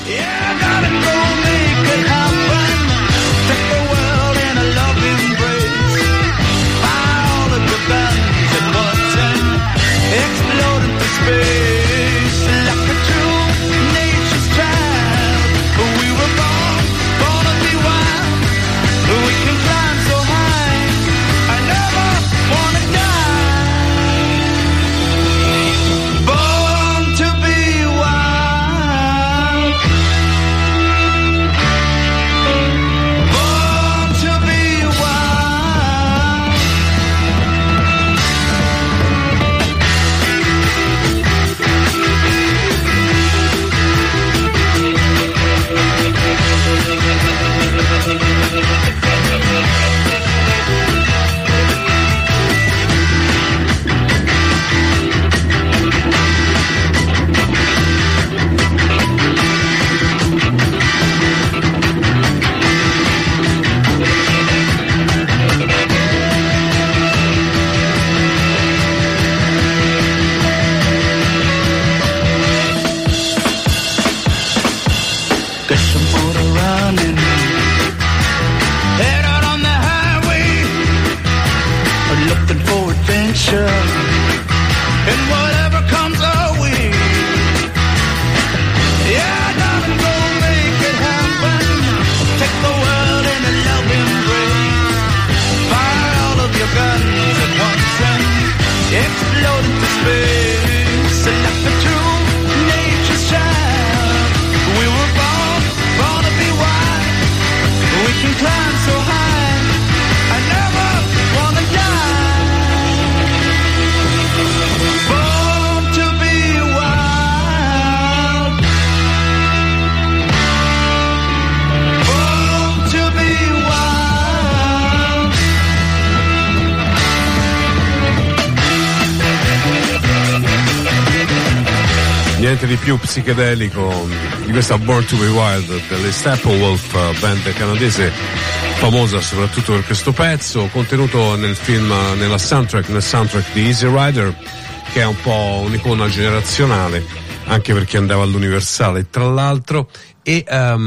Niente di più psichedelico di questa Born to be Wild delle Steppenwolf, band canadese famosa soprattutto per questo pezzo, contenuto nel film, nel soundtrack di Easy Rider, che è un po' un'icona generazionale anche per chi andava all'Universale tra l'altro, e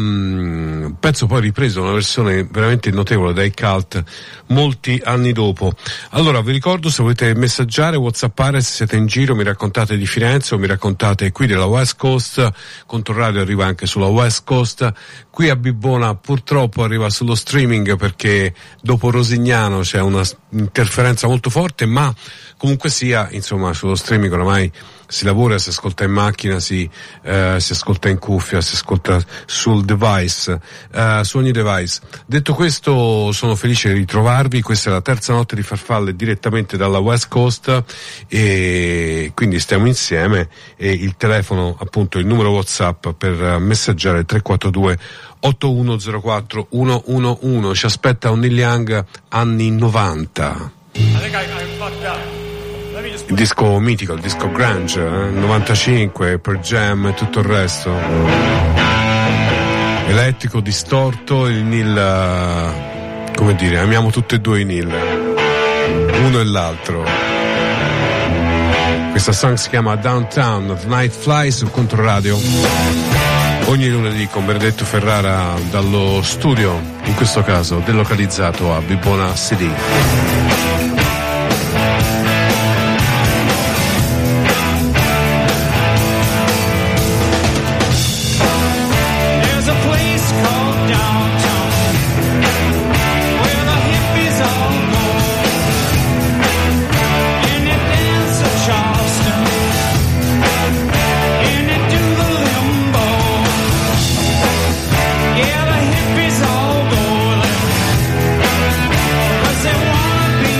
pezzo poi ripreso, una versione veramente notevole dai Cult molti anni dopo. Allora vi ricordo, se volete messaggiare, whatsappare, se siete in giro, mi raccontate di Firenze o mi raccontate qui della West Coast. Controradio arriva anche sulla West Coast, qui a Bibbona purtroppo arriva sullo streaming perché dopo Rosignano c'è una interferenza molto forte, ma comunque sia, insomma, sullo streaming oramai si lavora, si ascolta in macchina, si ascolta in cuffia, si ascolta sul device, su ogni device. Detto questo, sono felice di ritrovarvi. Questa è la terza notte di farfalle direttamente dalla West Coast e quindi stiamo insieme, e il telefono, appunto il numero WhatsApp per messaggiare 342 8104 111. Ci aspetta un Neil Young anni 90. Il disco mitico, il disco grunge, 95, per Jam e tutto il resto. Elettrico, distorto, il Neil, come dire, amiamo tutti e due i Neil, uno e l'altro. Questa song si chiama Downtown of Night Fly su Controradio. Ogni lunedì con Benedetto Ferrara dallo studio, in questo caso delocalizzato a Bibbona City. Hippies all boiling, 'cause they wanna be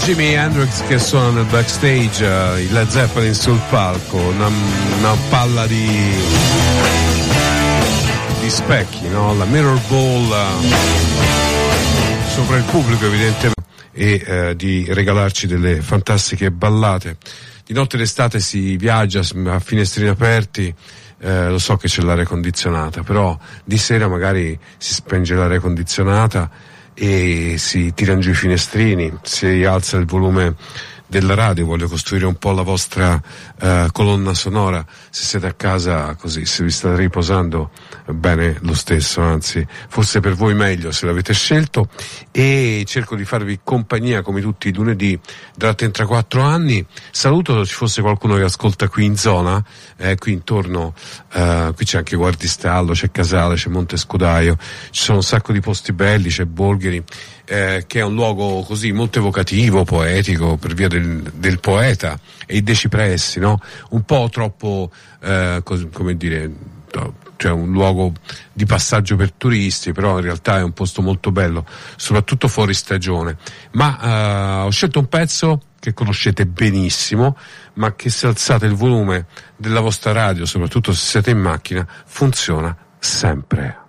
Jimi Hendrix che suona nel backstage, i Led Zeppelin sul palco, una palla di specchi, no? La mirror ball sopra il pubblico evidentemente, e di regalarci delle fantastiche ballate. Di notte d'estate si viaggia a finestrini aperti, lo so che c'è l'aria condizionata, però di sera magari si spenge l'aria condizionata e si tirano giù i finestrini, si alza il volume della radio. Voglio costruire un po' la vostra colonna sonora. Se siete a casa così, se vi state riposando, bene lo stesso, anzi forse per voi meglio se l'avete scelto, e cerco di farvi compagnia come tutti i lunedì da 34 anni. Saluto, ci fosse qualcuno che ascolta qui in zona, qui intorno, qui c'è anche Guardistallo, c'è Casale, c'è Montescudaio, ci sono un sacco di posti belli, c'è Bolgheri, che è un luogo così molto evocativo, poetico, per via del poeta, e i Decipressi, no? Un po' troppo, come dire, cioè un luogo di passaggio per turisti, però in realtà è un posto molto bello, soprattutto fuori stagione. Ma ho scelto un pezzo che conoscete benissimo, ma che se alzate il volume della vostra radio, soprattutto se siete in macchina, funziona sempre.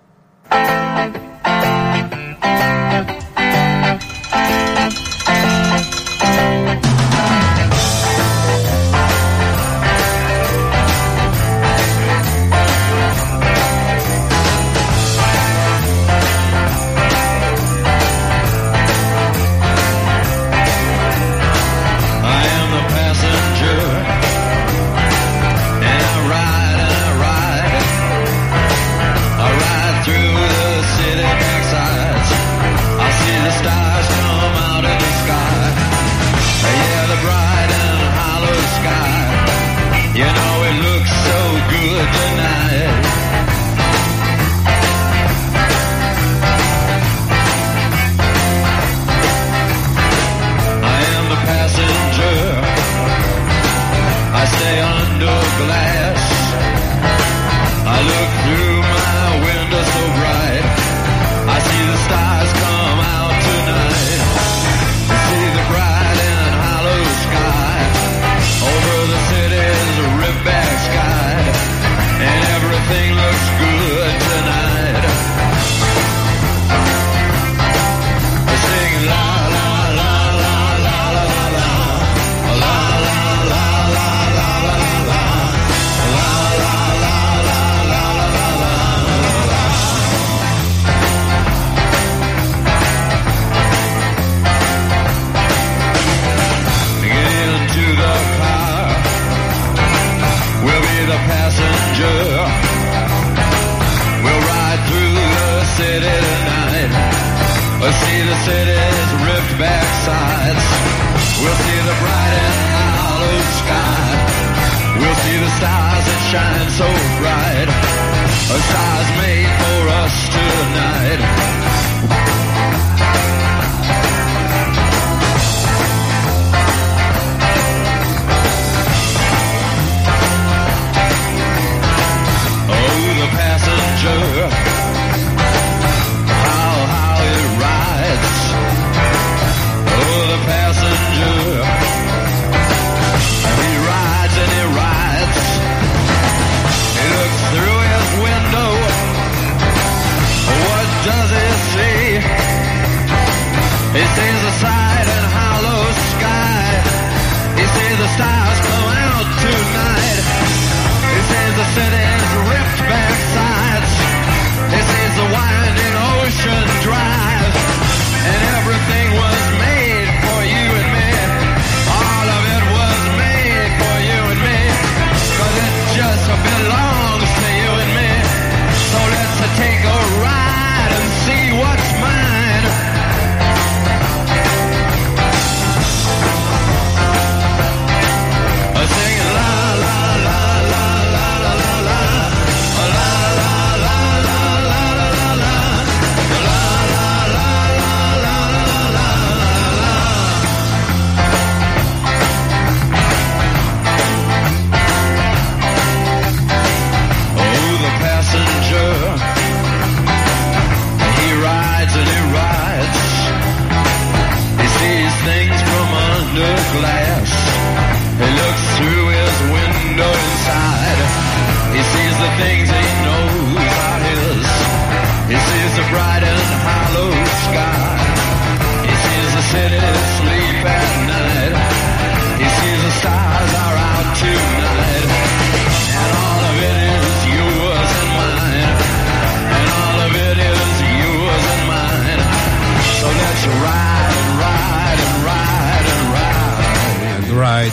City's ripped back sides. He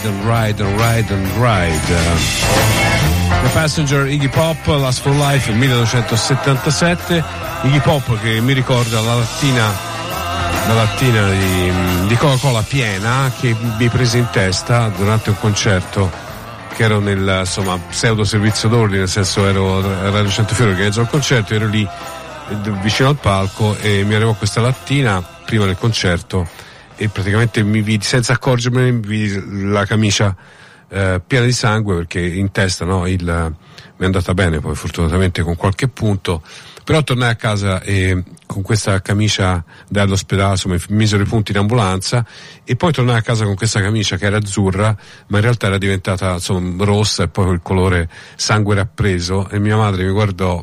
and Ride and Ride and Ride. The Passenger, Iggy Pop, Last for Life, 1977. Iggy Pop che mi ricorda la lattina di Coca-Cola piena che mi prese in testa durante un concerto che ero nel pseudo servizio d'ordine, nel senso ero a Radio Centofiore, organizzavo il concerto, ero lì vicino al palco e mi arrivò questa lattina prima del concerto e praticamente mi vidi, senza accorgermene, mi vidi la camicia piena di sangue, perché in testa mi è andata bene poi fortunatamente con qualche punto, però tornai a casa e con questa camicia dall'ospedale, mi misero i punti in ambulanza e poi tornai a casa con questa camicia che era azzurra ma in realtà era diventata rossa e poi il colore sangue era preso e mia madre mi guardò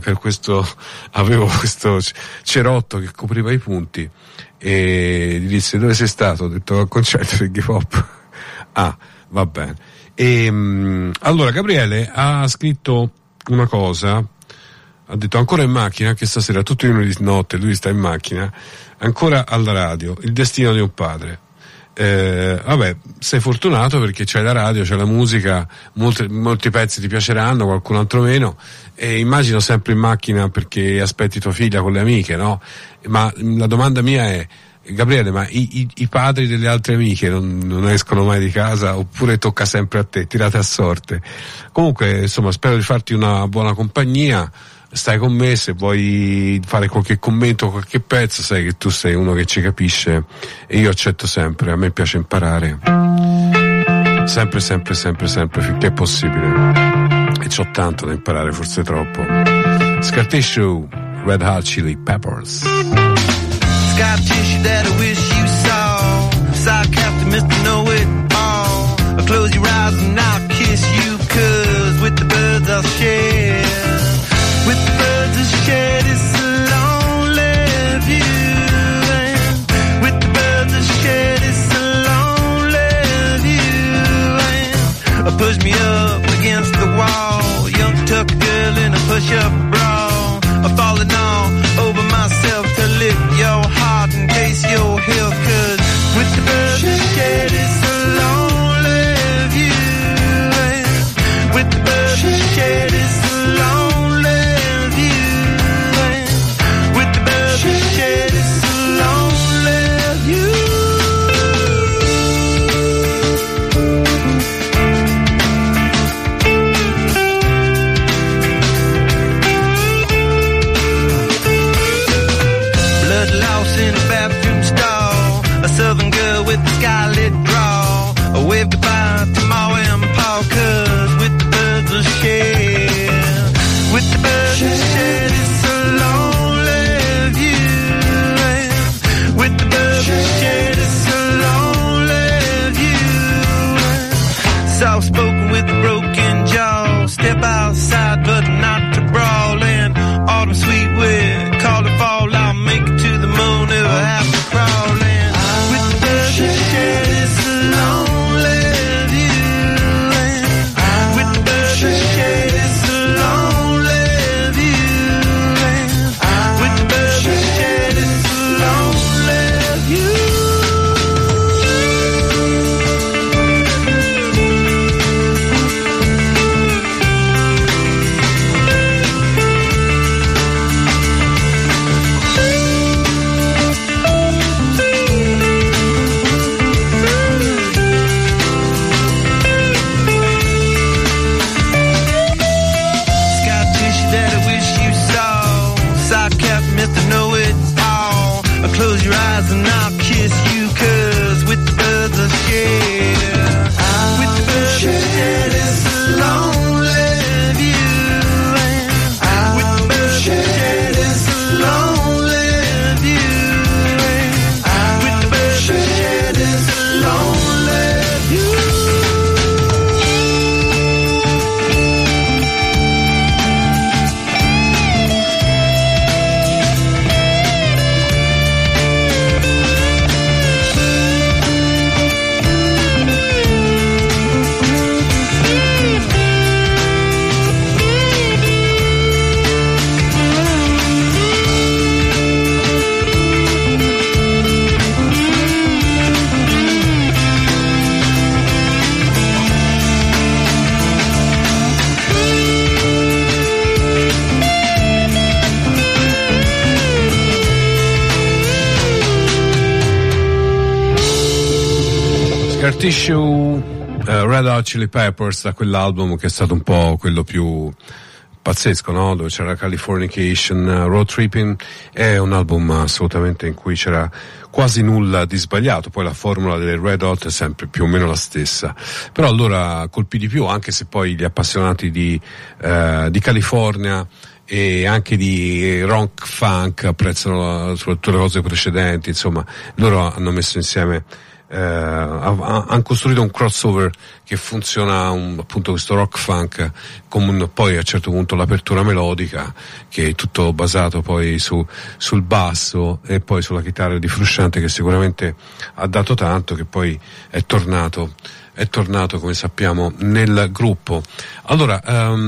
avevo questo cerotto che copriva i punti e gli disse: dove sei stato? Ho detto: al concerto di Iggy Pop. Ah, va bene. Allora Gabriele ha scritto una cosa, ha detto: ancora in macchina, anche stasera tutto di notte lui sta in macchina, ancora alla radio, Il destino di un padre. Vabbè, sei fortunato perché c'hai la radio, c'è la musica, molti pezzi ti piaceranno, qualcun altro meno, e immagino sempre in macchina perché aspetti tua figlia con le amiche, no? Ma la domanda mia è: Gabriele, ma i padri delle altre amiche non escono mai di casa oppure tocca sempre a te, tirate a sorte? Comunque, spero di farti una buona compagnia, stai con me, se vuoi fare qualche commento, qualche pezzo, sai che tu sei uno che ci capisce e io accetto sempre, a me piace imparare. Sempre, finché è possibile. E c'ho tanto da imparare, forse troppo. Scar Tissue, Red Hot Chili Peppers. Scar tissue that I wish you saw. Sarcastic Mr. Know-It-All. I'll close your eyes and I'll kiss you, 'cause with the birds I'll share. With the birds I'll share this lonely view. And with the birds I'll share this lonely view. And push me up against the wall. Young tuck girl in a push-up bra. I'm falling all over myself to lift your heart and taste your health, 'cause with the birds I share this lonely view. With the birds I share this lonely view. With the birds I share this lonely view. Scar Tissue, Red Hot Chili Peppers, da quell'album che è stato un po' quello più pazzesco, no? Dove c'era Californication, Road Tripping, è un album assolutamente in cui c'era quasi nulla di sbagliato. Poi la formula delle Red Hot è sempre più o meno la stessa, però allora colpì di più, anche se poi gli appassionati di California e anche di rock funk apprezzano soprattutto le cose precedenti. Insomma, loro hanno messo insieme, hanno costruito un crossover che funziona, appunto questo rock funk con poi a un certo punto l'apertura melodica, che è tutto basato poi sul basso e poi sulla chitarra di Frusciante, che sicuramente ha dato tanto, che poi è tornato come sappiamo nel gruppo. Allora,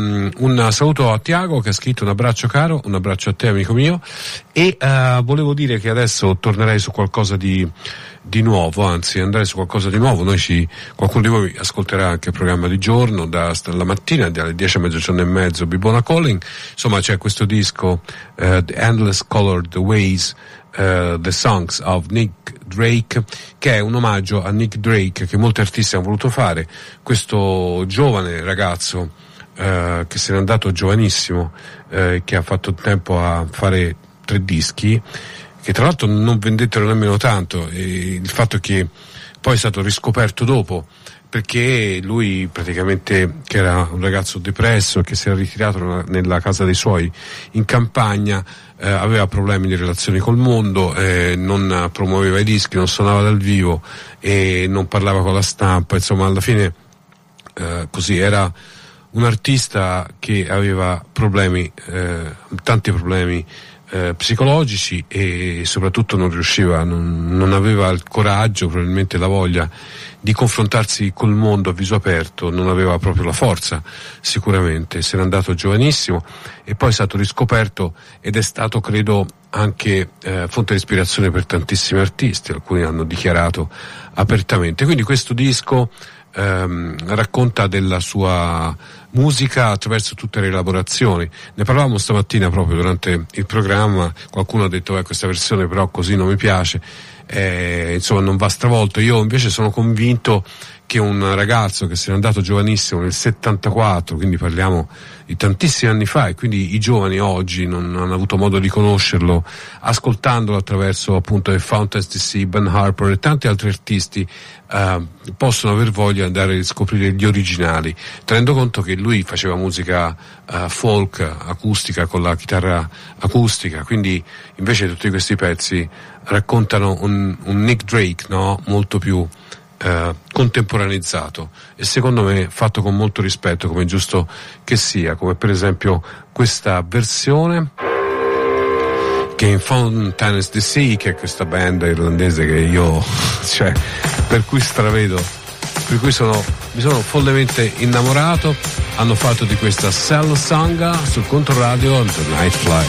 un saluto a Tiago che ha scritto: un abbraccio caro, un abbraccio a te amico mio, e volevo dire che adesso tornerei su qualcosa di nuovo, anzi andrei su qualcosa di nuovo. Qualcuno di voi ascolterà anche il programma di giorno la mattina dalle 10 a mezzogiorno e mezzo, Bibona Calling. Insomma, c'è questo disco The Endless Colored Ways, The Songs of Nick Drake, che è un omaggio a Nick Drake che molti artisti hanno voluto fare, questo giovane ragazzo che se n'è andato giovanissimo, che ha fatto tempo a fare 3 dischi che tra l'altro non vendettero nemmeno tanto, e il fatto che poi è stato riscoperto dopo, perché lui praticamente, che era un ragazzo depresso che si era ritirato nella casa dei suoi in campagna, aveva problemi di relazioni col mondo, non promuoveva i dischi, non suonava dal vivo e non parlava con la stampa. Insomma, alla fine così era un artista che aveva problemi, tanti problemi psicologici, e soprattutto non riusciva, non aveva il coraggio, probabilmente la voglia di confrontarsi col mondo a viso aperto, non aveva proprio la forza, sicuramente. Se n'è andato giovanissimo e poi è stato riscoperto, ed è stato, credo, anche fonte di ispirazione per tantissimi artisti, alcuni hanno dichiarato apertamente. Quindi questo disco racconta della sua musica attraverso tutte le elaborazioni. Ne parlavamo stamattina proprio durante il programma, qualcuno ha detto questa versione però così non mi piace, insomma non va stravolto. Io invece sono convinto che un ragazzo che se n'è andato giovanissimo nel 74, quindi parliamo di tantissimi anni fa, e quindi i giovani oggi non hanno avuto modo di conoscerlo, ascoltandolo attraverso appunto The Fountains DC, Ben Harper e tanti altri artisti, possono aver voglia di andare a riscoprire gli originali, tenendo conto che lui faceva musica folk, acustica, con la chitarra acustica. Quindi invece tutti questi pezzi raccontano un Nick Drake, no? Molto più contemporaneizzato, e secondo me fatto con molto rispetto, come è giusto che sia, come per esempio questa versione che in Fountains DC, che è questa band irlandese che io per cui stravedo, per cui mi sono follemente innamorato. Hanno fatto di questa Cell Sanga sul Controradio The Night Fly.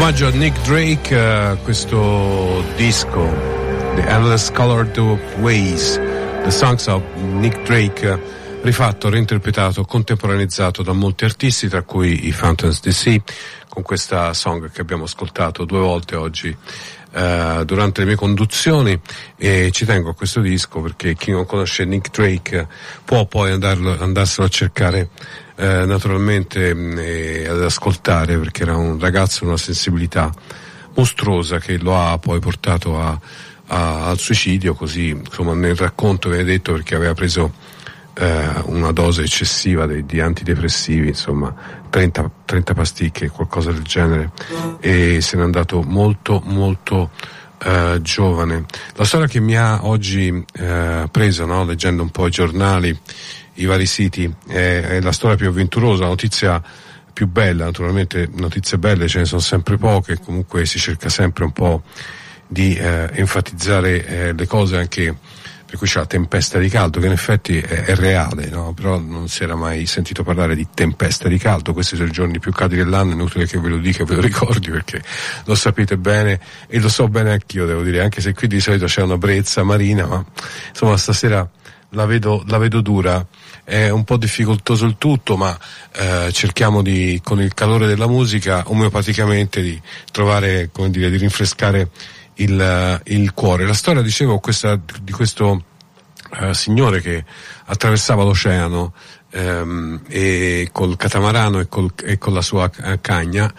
Omaggio a Nick Drake, questo disco The Endless Colored Ways, The Songs of Nick Drake, rifatto, reinterpretato, contemporaneizzato da molti artisti, tra cui i Fountains DC, con questa song che abbiamo ascoltato 2 volte oggi durante le mie conduzioni. E ci tengo a questo disco perché chi non conosce Nick Drake può poi andarselo a cercare naturalmente ad ascoltare, perché era un ragazzo di una sensibilità mostruosa che lo ha poi portato al suicidio, così insomma nel racconto viene detto, perché aveva preso una dose eccessiva di antidepressivi, insomma 30 pasticche, qualcosa del genere, e se n'è andato molto giovane. La storia che mi ha oggi preso, no, leggendo un po' i giornali, i vari siti, è la storia più avventurosa, la notizia più bella. Naturalmente notizie belle ce ne sono sempre poche, comunque si cerca sempre un po' di enfatizzare le cose, anche per cui c'è la tempesta di caldo, che in effetti è reale, no? Però non si era mai sentito parlare di tempesta di caldo. Questi sono i giorni più caldi dell'anno, è inutile che ve lo dica, ve lo ricordi, perché lo sapete bene e lo so bene anch'io, devo dire, anche se qui di solito c'è una brezza marina, ma insomma stasera la vedo dura. È un po' difficoltoso il tutto, ma cerchiamo con il calore della musica, omeopaticamente, di trovare, come dire, di rinfrescare il cuore. La storia, dicevo, di questo signore che attraversava l'oceano e col catamarano e con la sua cagna,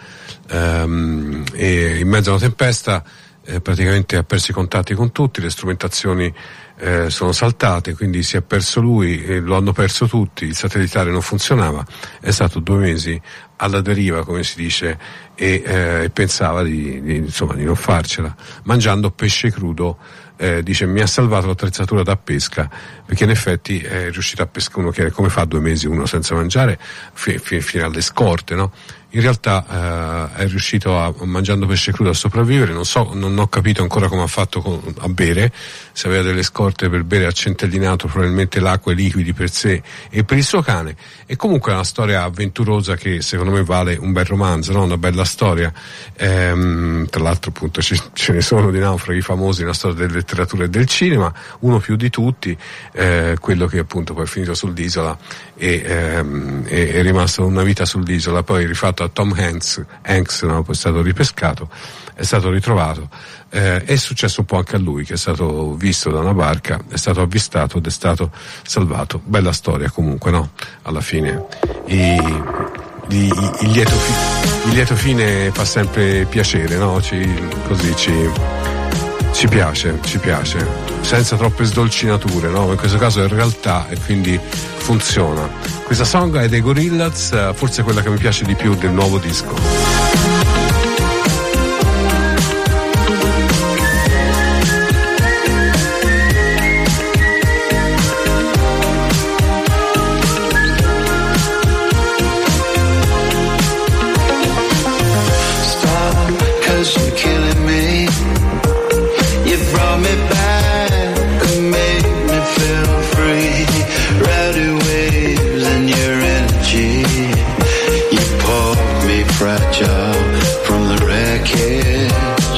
e in mezzo a una tempesta praticamente ha perso i contatti con tutti, le strumentazioni sono saltate, quindi si è perso lui, lo hanno perso tutti, il satellitare non funzionava, è stato 2 mesi alla deriva, come si dice, e pensava di non farcela, mangiando pesce crudo. Dice: mi ha salvato l'attrezzatura da pesca, perché in effetti è riuscito a pescare. Uno chiede: come fa 2 mesi uno senza mangiare fino alle scorte, no? In realtà è riuscito mangiando pesce crudo a sopravvivere. Non ho capito ancora come ha fatto a bere, se aveva delle scorte per bere, ha centellinato probabilmente l'acqua e i liquidi per sé e per il suo cane. E comunque è una storia avventurosa che secondo me vale un bel romanzo, no? Una bella storia. Tra l'altro appunto ce ne sono di naufraghi famosi nella storia della letteratura e del cinema, uno più di tutti, quello che appunto poi è finito sull'isola e è rimasto una vita sull'isola, poi rifatto a Tom Hanks, no? Poi è stato ripescato, è stato ritrovato, è successo un po' anche a lui, che è stato visto da una barca, è stato avvistato ed è stato salvato. Bella storia comunque, no? Alla fine il lieto fine fa sempre piacere, no? Così ci piace, senza troppe sdolcinature, no? In questo caso è realtà e quindi funziona. Questa song è dei Gorillaz, forse quella che mi piace di più del nuovo disco. From the wreckage,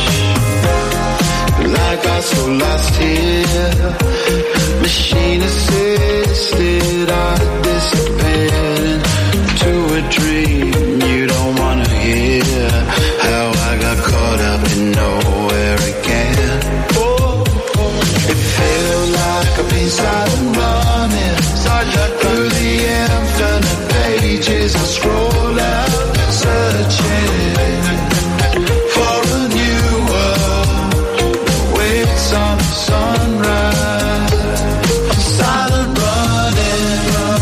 like I so lost here, machine assisted, I disappeared into a dream you don't wanna hear, how I got caught up in nowhere again. It felt like a peace I'm running through the infinite pages, I scroll out searching for a new world, waits on the sunrise, silent running.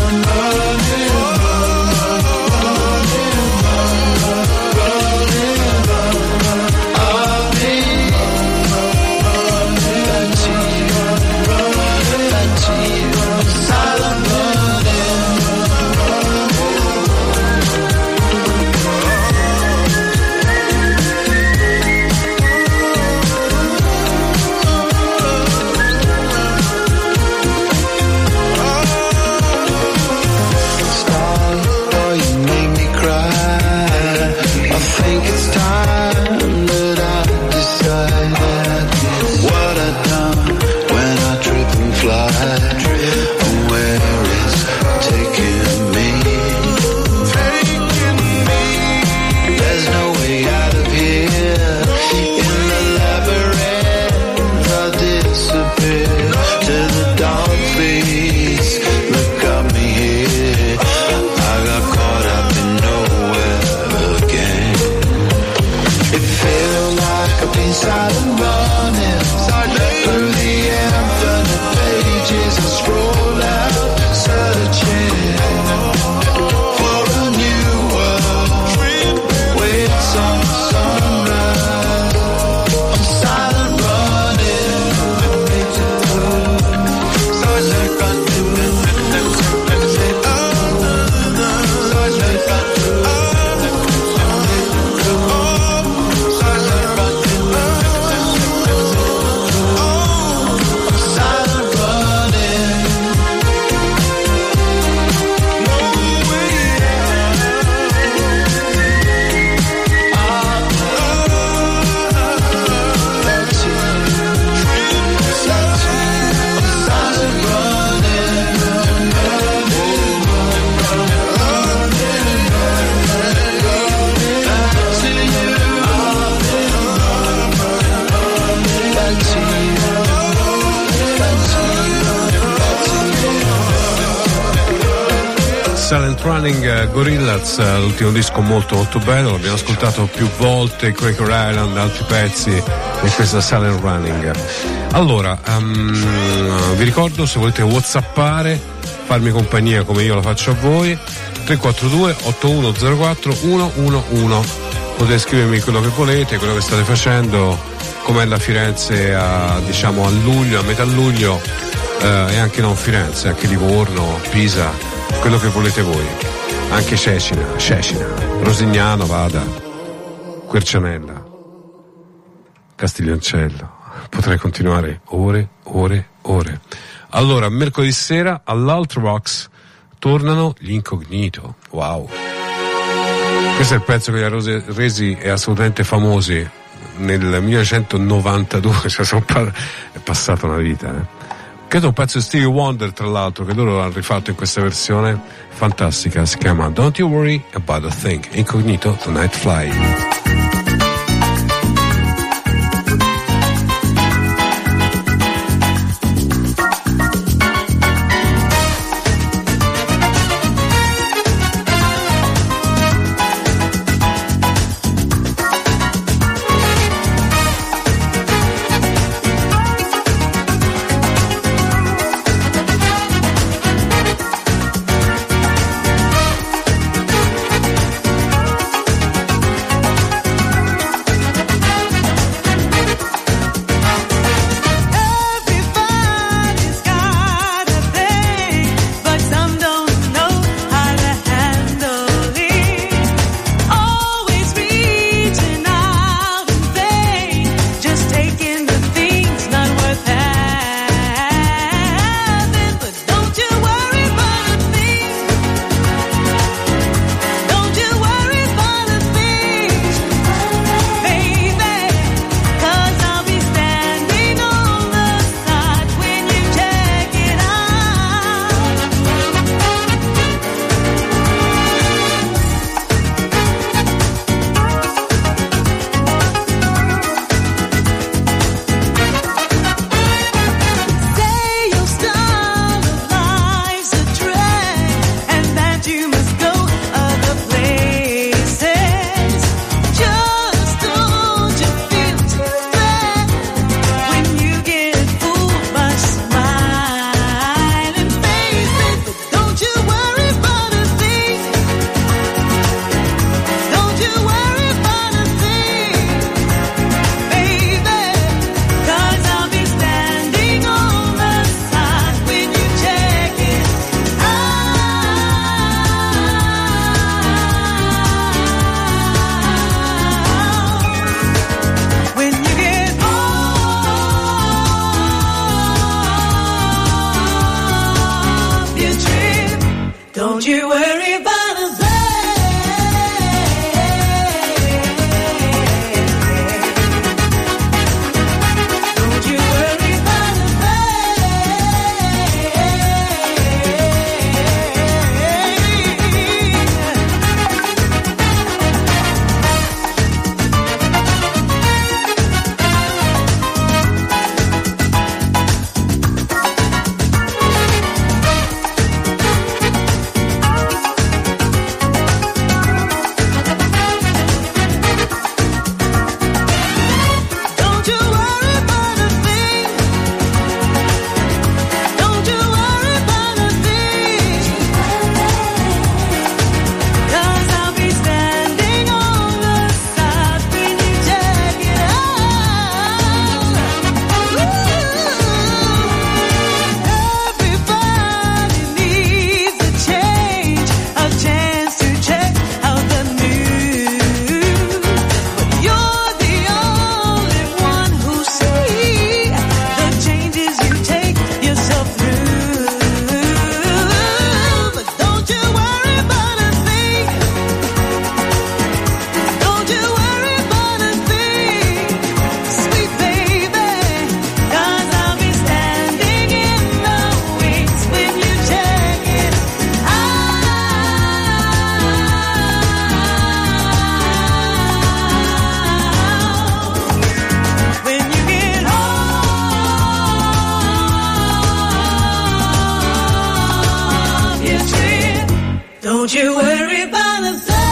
Silent Running, Gorillaz, l'ultimo disco molto molto bello, l'abbiamo ascoltato più volte, Quaker Island, altri pezzi e questa Silent Running. Allora, vi ricordo, se volete whatsappare, farmi compagnia come io la faccio a voi, 342 8104 111. Potete scrivermi quello che volete, quello che state facendo, com'è la Firenze a luglio, a metà luglio, e anche non Firenze, anche Livorno, Pisa, quello che volete voi, anche Cecina, Rosignano, vada, Quercianella, Castiglioncello, potrei continuare ore. Allora, mercoledì sera all'Altra Box tornano gli Incognito. Wow, questo è il pezzo che li ha resi assolutamente famosi nel 1992, cioè è passata una vita, Credo un pezzo di Stevie Wonder, tra l'altro, che loro hanno rifatto in questa versione fantastica, si chiama Don't You Worry About a Thing. Incognito, The Night Fly. you worry about a thing.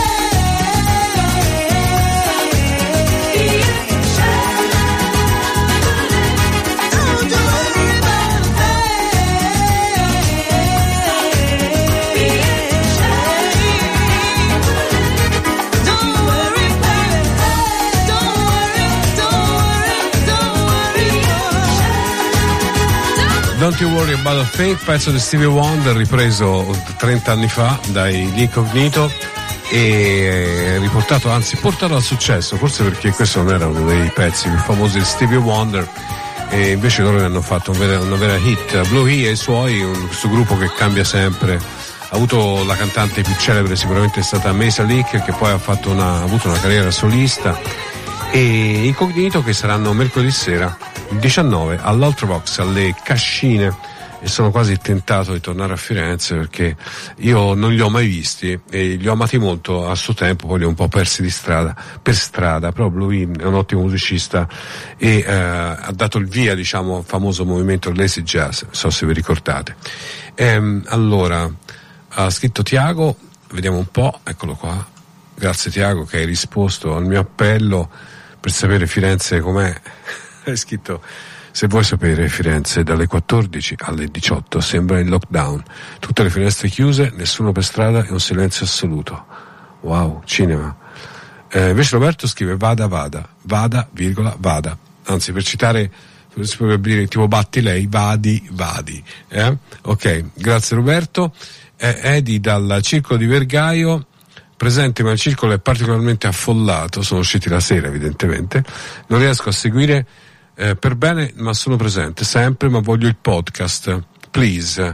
Don't You Worry About a Thing, pezzo di Stevie Wonder ripreso 30 anni fa dai L'Incognito e riportato, anzi portato al successo, forse perché questo non era uno dei pezzi più famosi di Stevie Wonder e invece loro ne hanno fatto una vera hit. Blue E e i suoi, questo gruppo che cambia sempre, ha avuto la cantante più celebre sicuramente è stata Mesa Leak, che poi ha avuto una carriera solista, e Incognito che saranno mercoledì sera il 19 all'Ultravox alle Cascine, e sono quasi tentato di tornare a Firenze perché io non li ho mai visti e li ho amati molto a suo tempo, poi li ho un po' persi per strada, però Blue è un ottimo musicista e ha dato il via, diciamo, al famoso movimento Lazy Jazz, non so se vi ricordate. Allora ha scritto Tiago, vediamo un po', eccolo qua, grazie Tiago che hai risposto al mio appello per sapere Firenze com'è. Hai scritto: se vuoi sapere Firenze dalle 14 alle 18 sembra in lockdown, tutte le finestre chiuse, nessuno per strada e un silenzio assoluto. Wow, cinema. Invece Roberto scrive vada, virgola, vada, anzi per citare, per dire tipo batti lei, vadi. Ok, grazie Roberto. Edi dal Circolo di Vergaio, presente ma il circolo è particolarmente affollato, sono usciti la sera evidentemente, non riesco a seguire per bene, ma sono presente sempre, ma voglio il podcast, please.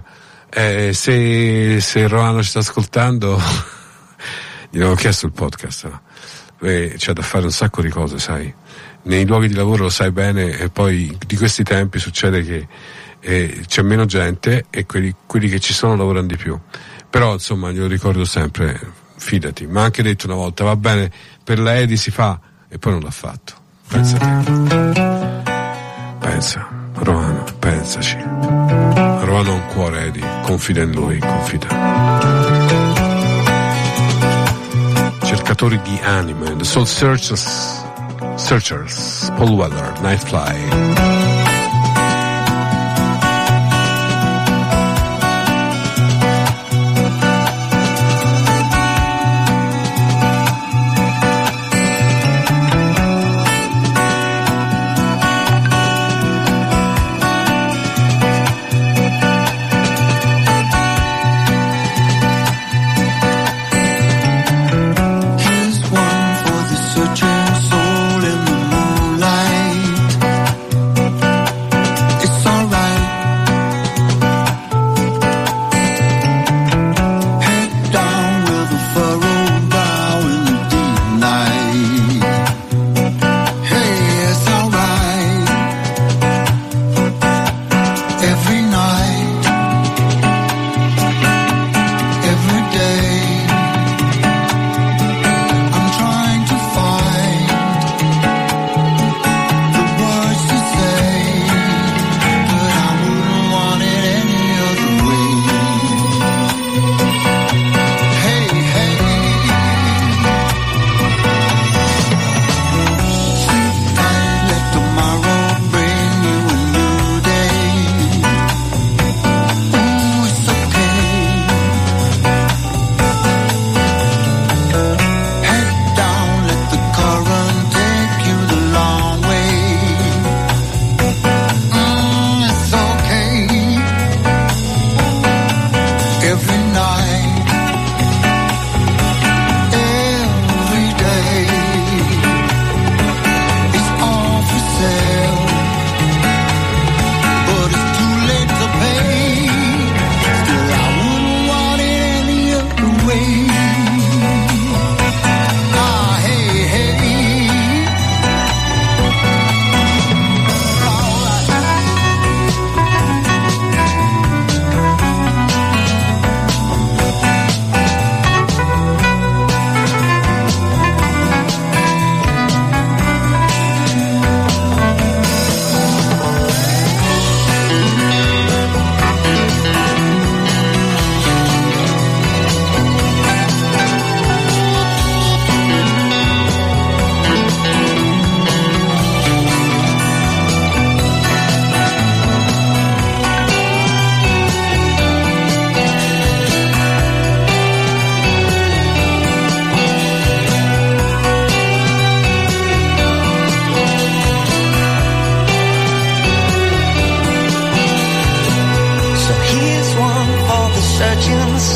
Se Romano ci sta ascoltando gli avevo chiesto il podcast, c'è da fare un sacco di cose, sai, nei luoghi di lavoro lo sai bene, e poi di questi tempi succede che c'è meno gente e quelli che ci sono lavorano di più, però insomma glielo ricordo sempre, fidati. Ma anche detto una volta, va bene, per la Edi si fa, e poi non l'ha fatto. Pensa, Romano, pensaci. Romano ha un cuore, Edi, confida in lui, confida. Cercatori di anime, The Soul Searchers, Paul Weller, Nightfly. Searching soul in the moonlight.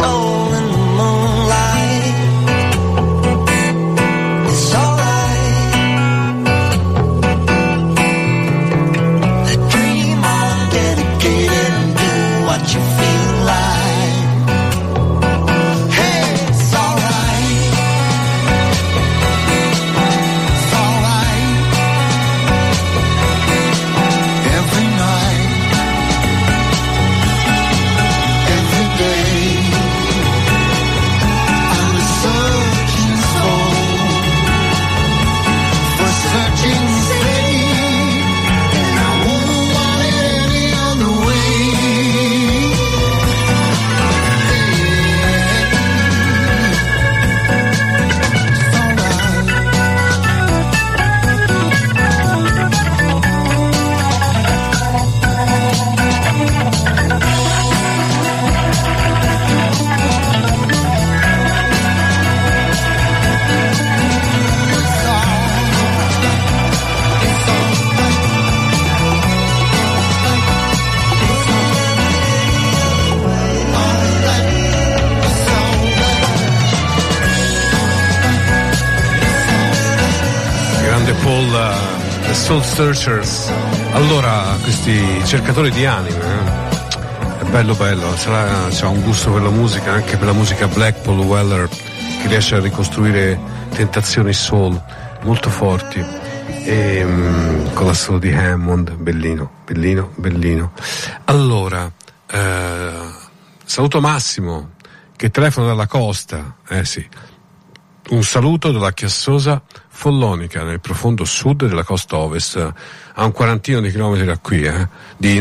soul in the moonlight. It's alright. I dream on, dedicated, and do what you feel like. Hey, it's alright. It's alright. Every night, every day, I'm a searching soul for searching sake, and I won't want it any other way. It's alright. Grande Paul, The Soul Searchers. Allora, questi cercatori di anime, è bello, c'ha un gusto per la musica, anche per la musica black, Paul Weller, che riesce a ricostruire tentazioni soul molto forti, e con l'assolo di Hammond, bellino. Allora, saluto Massimo, che telefona dalla costa, sì. Un saluto dalla Chiassosa Follonica, nel profondo sud della costa ovest, a un 40 di chilometri da qui, di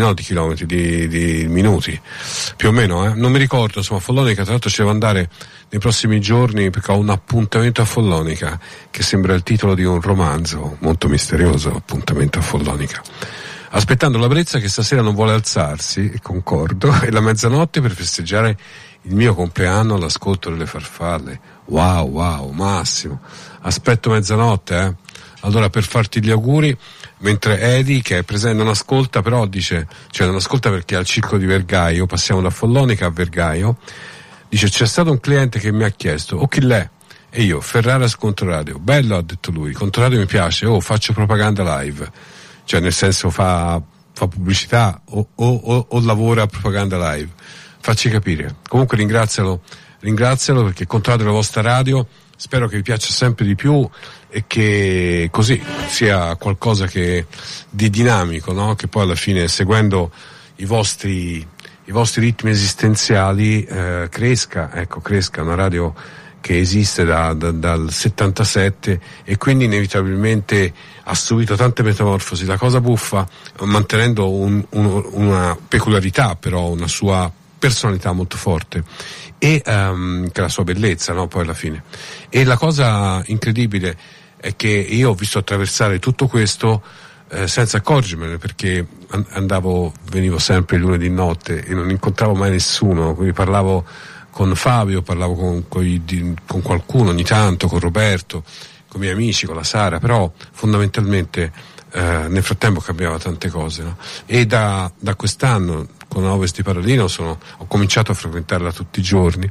minuti, più o meno, non mi ricordo, insomma. Follonica, tra l'altro ci devo andare nei prossimi giorni perché ho un appuntamento a Follonica, che sembra il titolo di un romanzo molto misterioso, Appuntamento a Follonica. Aspettando la brezza che stasera non vuole alzarsi, e concordo, e la mezzanotte per festeggiare il mio compleanno all'ascolto delle farfalle. Wow, Massimo, aspetto mezzanotte, Allora, per farti gli auguri, mentre Edi, che è presente, non ascolta, però dice, cioè non ascolta perché è al circo di Vergaio, passiamo da Follonica a Vergaio, dice: c'è stato un cliente che mi ha chiesto, o chi l'è? E io, Ferraras Controradio. Bello, ha detto lui, Controradio mi piace, faccio propaganda live, cioè nel senso fa pubblicità o lavora a propaganda live. Facci capire. Comunque ringrazialo perché controllate la vostra radio, spero che vi piaccia sempre di più e che così sia qualcosa che di dinamico, no? Che poi alla fine, seguendo i vostri ritmi esistenziali, cresca una radio che esiste dal 77 e quindi inevitabilmente ha subito tante metamorfosi. La cosa buffa, mantenendo una peculiarità, però una sua personalità molto forte, e che è la sua bellezza, no? Poi alla fine. E la cosa incredibile è che io ho visto attraversare tutto questo senza accorgermene, perché venivo sempre il lunedì notte e non incontravo mai nessuno, quindi parlavo con Fabio, parlavo con qualcuno ogni tanto, con Roberto, con i miei amici, con la Sara, però fondamentalmente nel frattempo cambiava tante cose, no? E da quest'anno con Ovest di Parolino ho cominciato a frequentarla tutti i giorni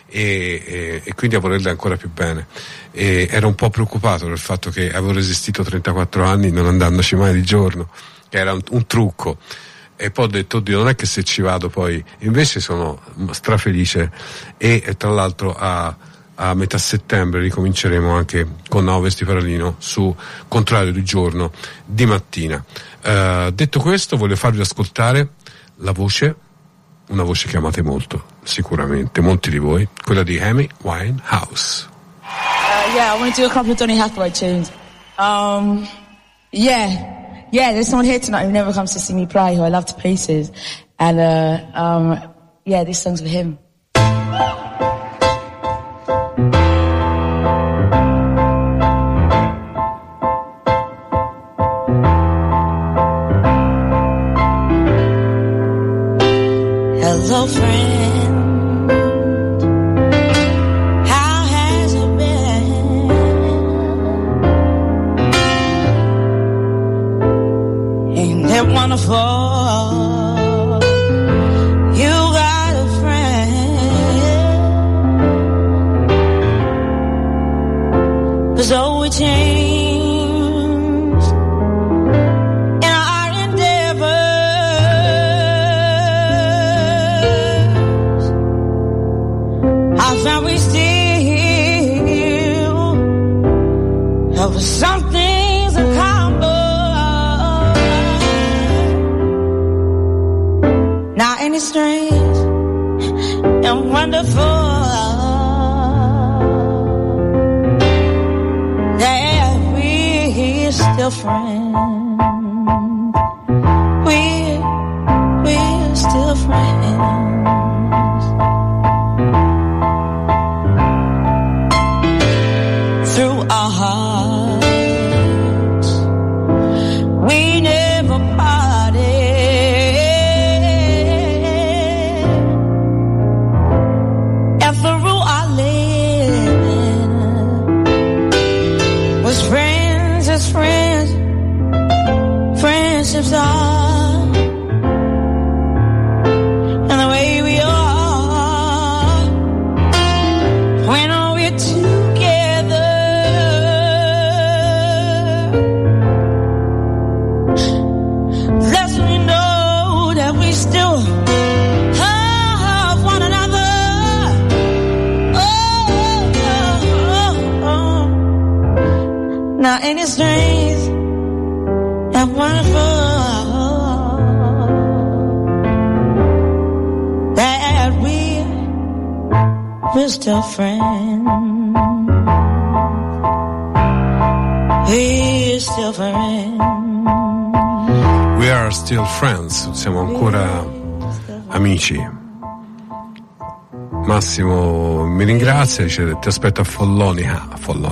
e quindi a volerla ancora più bene, e ero un po' preoccupato del fatto che avevo resistito 34 anni non andandoci mai di giorno, che era un trucco, e poi ho detto: oddio, non è che se ci vado poi, invece sono strafelice, e tra l'altro a metà settembre ricominceremo anche con Ovest di Parolino su Contrario di giorno di mattina. Detto questo, voglio farvi ascoltare una voce che amate molto, sicuramente, molti di voi, quella di Amy Winehouse. I want to do a couple of Donny Hathaway tunes. There's someone here tonight who never comes to see me play, who I love to pieces, and this song's for him. Hello, friend. How has it been? Ain't it wonderful? You got a friend. strange and wonderful that we're still friends. We're still friends. Through our hearts, we never parted. And through our living was friends as friends, friendships are. And the way we are when we're together. Lest we know that we still have one another. Oh. Now ain't it strange and wonderful that we're still friends. We're still friends. We are still friends, siamo ancora amici. Massimo mi ringrazia, dice ti aspetto a Follonia.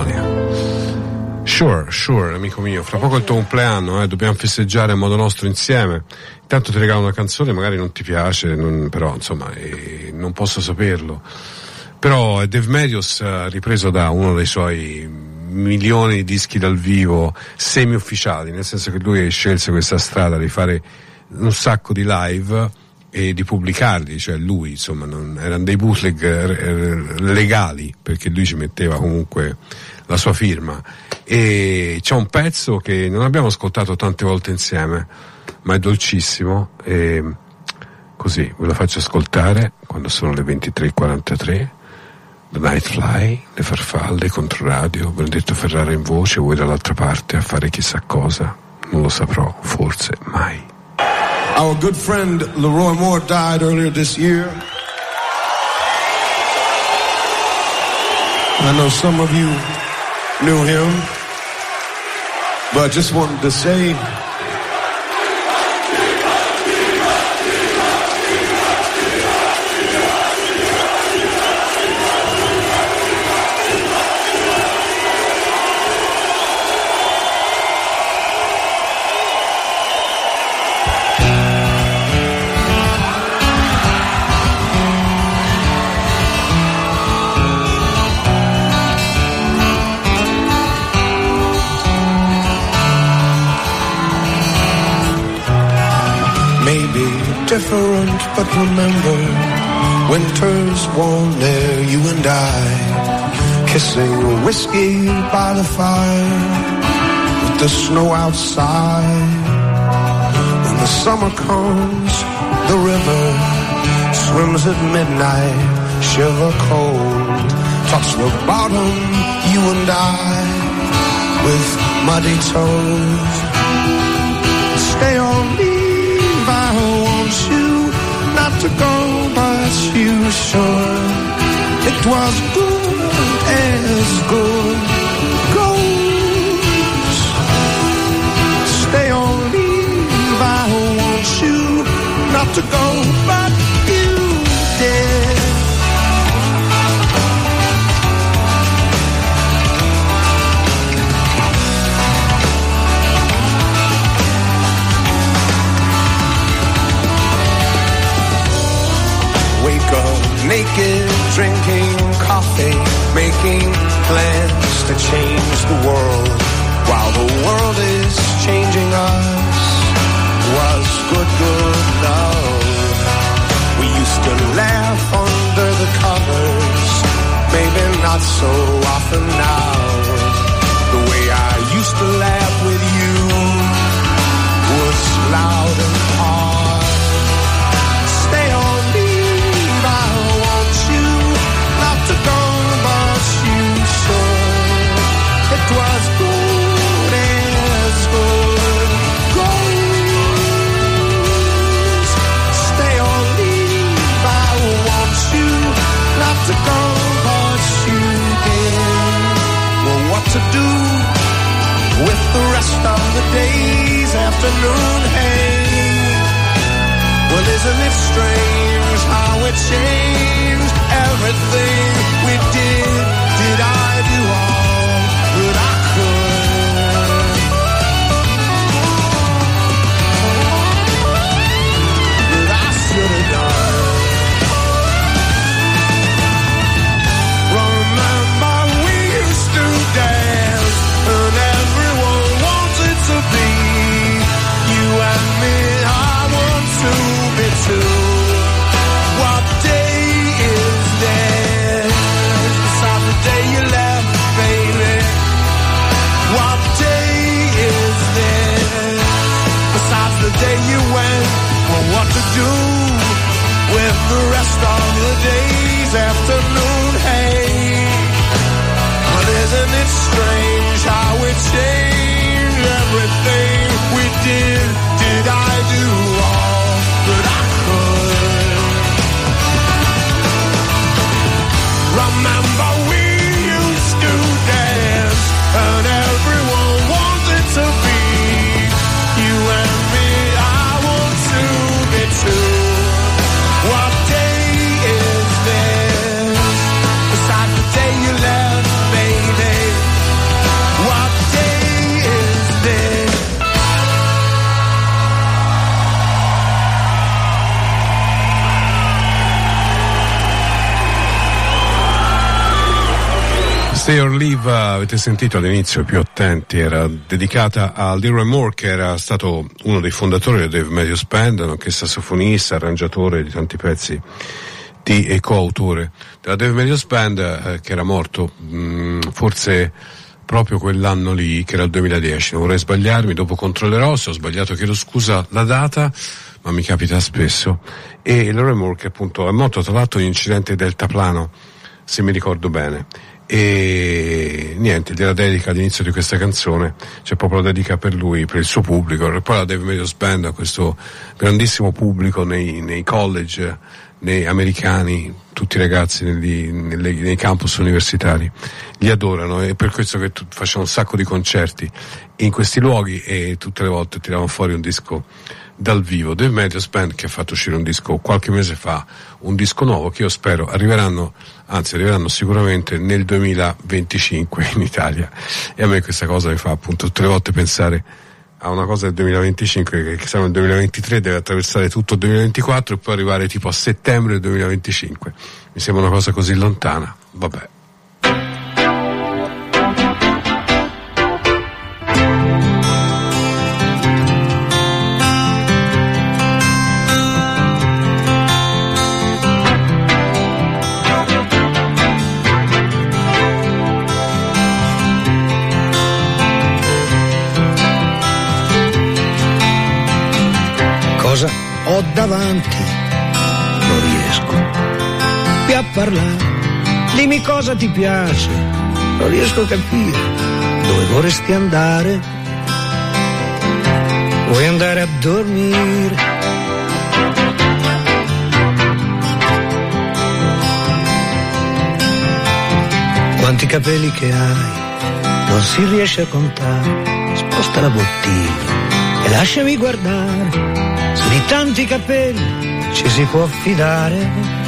Sure, amico mio, fra poco è il tuo compleanno, dobbiamo festeggiare a modo nostro insieme. Intanto ti regalo una canzone, magari non ti piace, però insomma non posso saperlo. Però è Dave Marius, ripreso da uno dei suoi milioni di dischi dal vivo semi-ufficiali, nel senso che lui scelse questa strada di fare un sacco di live e di pubblicarli, cioè lui insomma erano dei bootleg legali, perché lui ci metteva comunque la sua firma. E c'è un pezzo che non abbiamo ascoltato tante volte insieme, ma è dolcissimo, e così ve lo faccio ascoltare quando sono le 23:43. The Nightfly, le farfalle, Controradio, Benedetto Ferrara in voce, voi dall'altra parte a fare chissà cosa, non lo saprò, forse mai. Our good friend Leroy Moore died earlier this year. I know some of you knew him, but I just wanted to say different, but remember, winter's warm there, you and I, kissing whiskey by the fire, with the snow outside. When the summer comes, the river swims at midnight, shiver cold, touch the bottom, you and I, with muddy toes. Stay on me, I want you not to go, but you sure it was good as good goes. Stay on leave, I want you not to go, but you did. Wake up naked, drinking coffee, making plans to change the world, while the world is changing us. Was good love. We used to laugh under the covers, maybe not so often now. The way I used to laugh with you was loud and hard. Stay on leave, I want you not to go, but you said it was good as good goes. Stay on leave, strange how it changed everything we did? Did I do all that I could? That I should have done? Remember we used to dance and everyone wanted to be you and me. I want to be too. What day is there? Besides the day you left, baby. What day is there? Besides the day you went. Well, what to do with the rest of the days? Afternoon, hey. But isn't it strange how it changed everything we did? Did I do all that I could? Remember we used to dance and everyone wanted to be you and me. I want to be too. What day is this? Besides the day you left, baby. What day is this? Stay or Leave, avete sentito all'inizio, più attenti, era dedicata a Leroy Moore, che era stato uno dei fondatori del Dave Matthews Band, nonché sassofonista, arrangiatore di tanti pezzi e coautore della Dave Matthews Band, che era morto forse proprio quell'anno lì, che era il 2010, non vorrei sbagliarmi, dopo controllerò, se ho sbagliato chiedo scusa la data, ma mi capita spesso. E Leroy Moore, che appunto è morto tra l'altro in incidente deltaplano, se mi ricordo bene. E niente, gliela dedica all'inizio di questa canzone, c'è proprio la dedica per lui, per il suo pubblico, e poi la Dave Matthews Band a questo grandissimo pubblico nei college, nei americani, tutti i ragazzi nei campus universitari li adorano, e per questo che facciamo un sacco di concerti in questi luoghi e tutte le volte tiravano fuori un disco dal vivo. Dave Matthews Band, che ha fatto uscire un disco qualche mese fa, un disco nuovo che io spero arriveranno sicuramente nel 2025 in Italia, e a me questa cosa mi fa appunto tutte le volte pensare a una cosa del 2025 che siamo nel 2023, deve attraversare tutto il 2024 e poi arrivare tipo a settembre del 2025. Mi sembra una cosa così lontana, vabbè. Cosa ho davanti? Non riesco più a parlare. Dimmi cosa ti piace. Non riesco a capire dove vorresti andare. Vuoi andare a dormire? Quanti capelli che hai non si riesce a contare. Sposta la bottiglia e lasciami guardare. Se di tanti capelli ci si può fidare.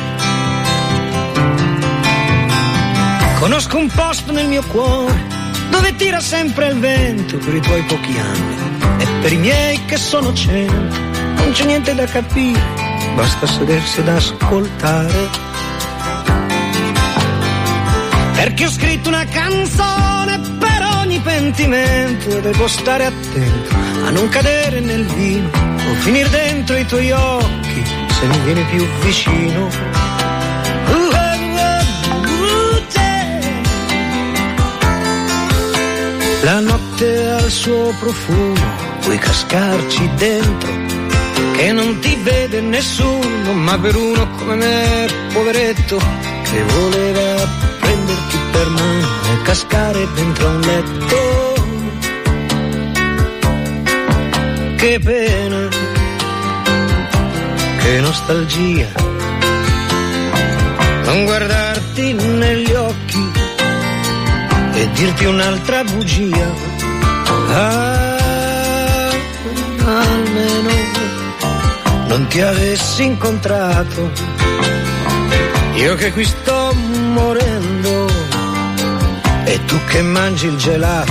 Conosco un posto nel mio cuore dove tira sempre il vento per i tuoi pochi anni e per i miei che sono 100. Non c'è niente da capire, basta sedersi ad ascoltare. Perché ho scritto una canzone per ogni pentimento e devo stare attento a non cadere nel vino o finir dentro i tuoi occhi se mi vieni più vicino. La notte ha il suo profumo, puoi cascarci dentro, che non ti vede nessuno, ma per uno come me, poveretto, che voleva prenderti per mano e cascare dentro a un letto. Che pena, che nostalgia, non guardarti negli occhi e dirti un'altra bugia. non ti avessi incontrato, io che qui sto morendo e tu che mangi il gelato.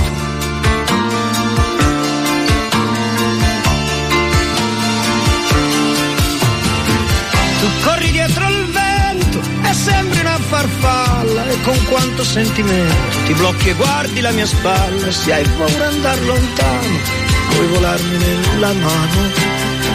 Tu corri dietro il vento e sembri una farfalla, e con quanto sentimento ti blocchi e guardi la mia spalla. Se hai paura di andar lontano, puoi volarmi nella mano.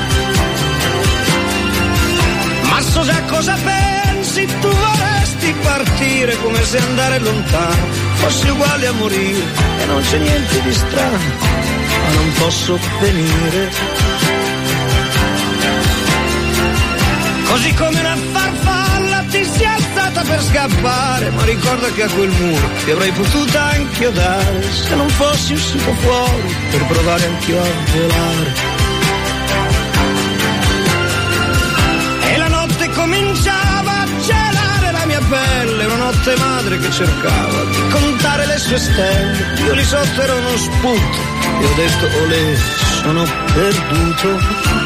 Ma so già cosa pensi, tu vorresti partire come se andare lontano fosse uguale a morire, e non c'è niente di strano, ma non posso venire. Così come una farfalla ti sei alzata per scappare, ma ricorda che a quel muro ti avrei potuta anchiodare se non fossi uscito fuori per provare anch'io a volare. Cominciava a gelare la mia pelle, una notte madre che cercava di contare le sue stelle. Io lì sotto ero uno spunto e ho detto olè, sono perduto.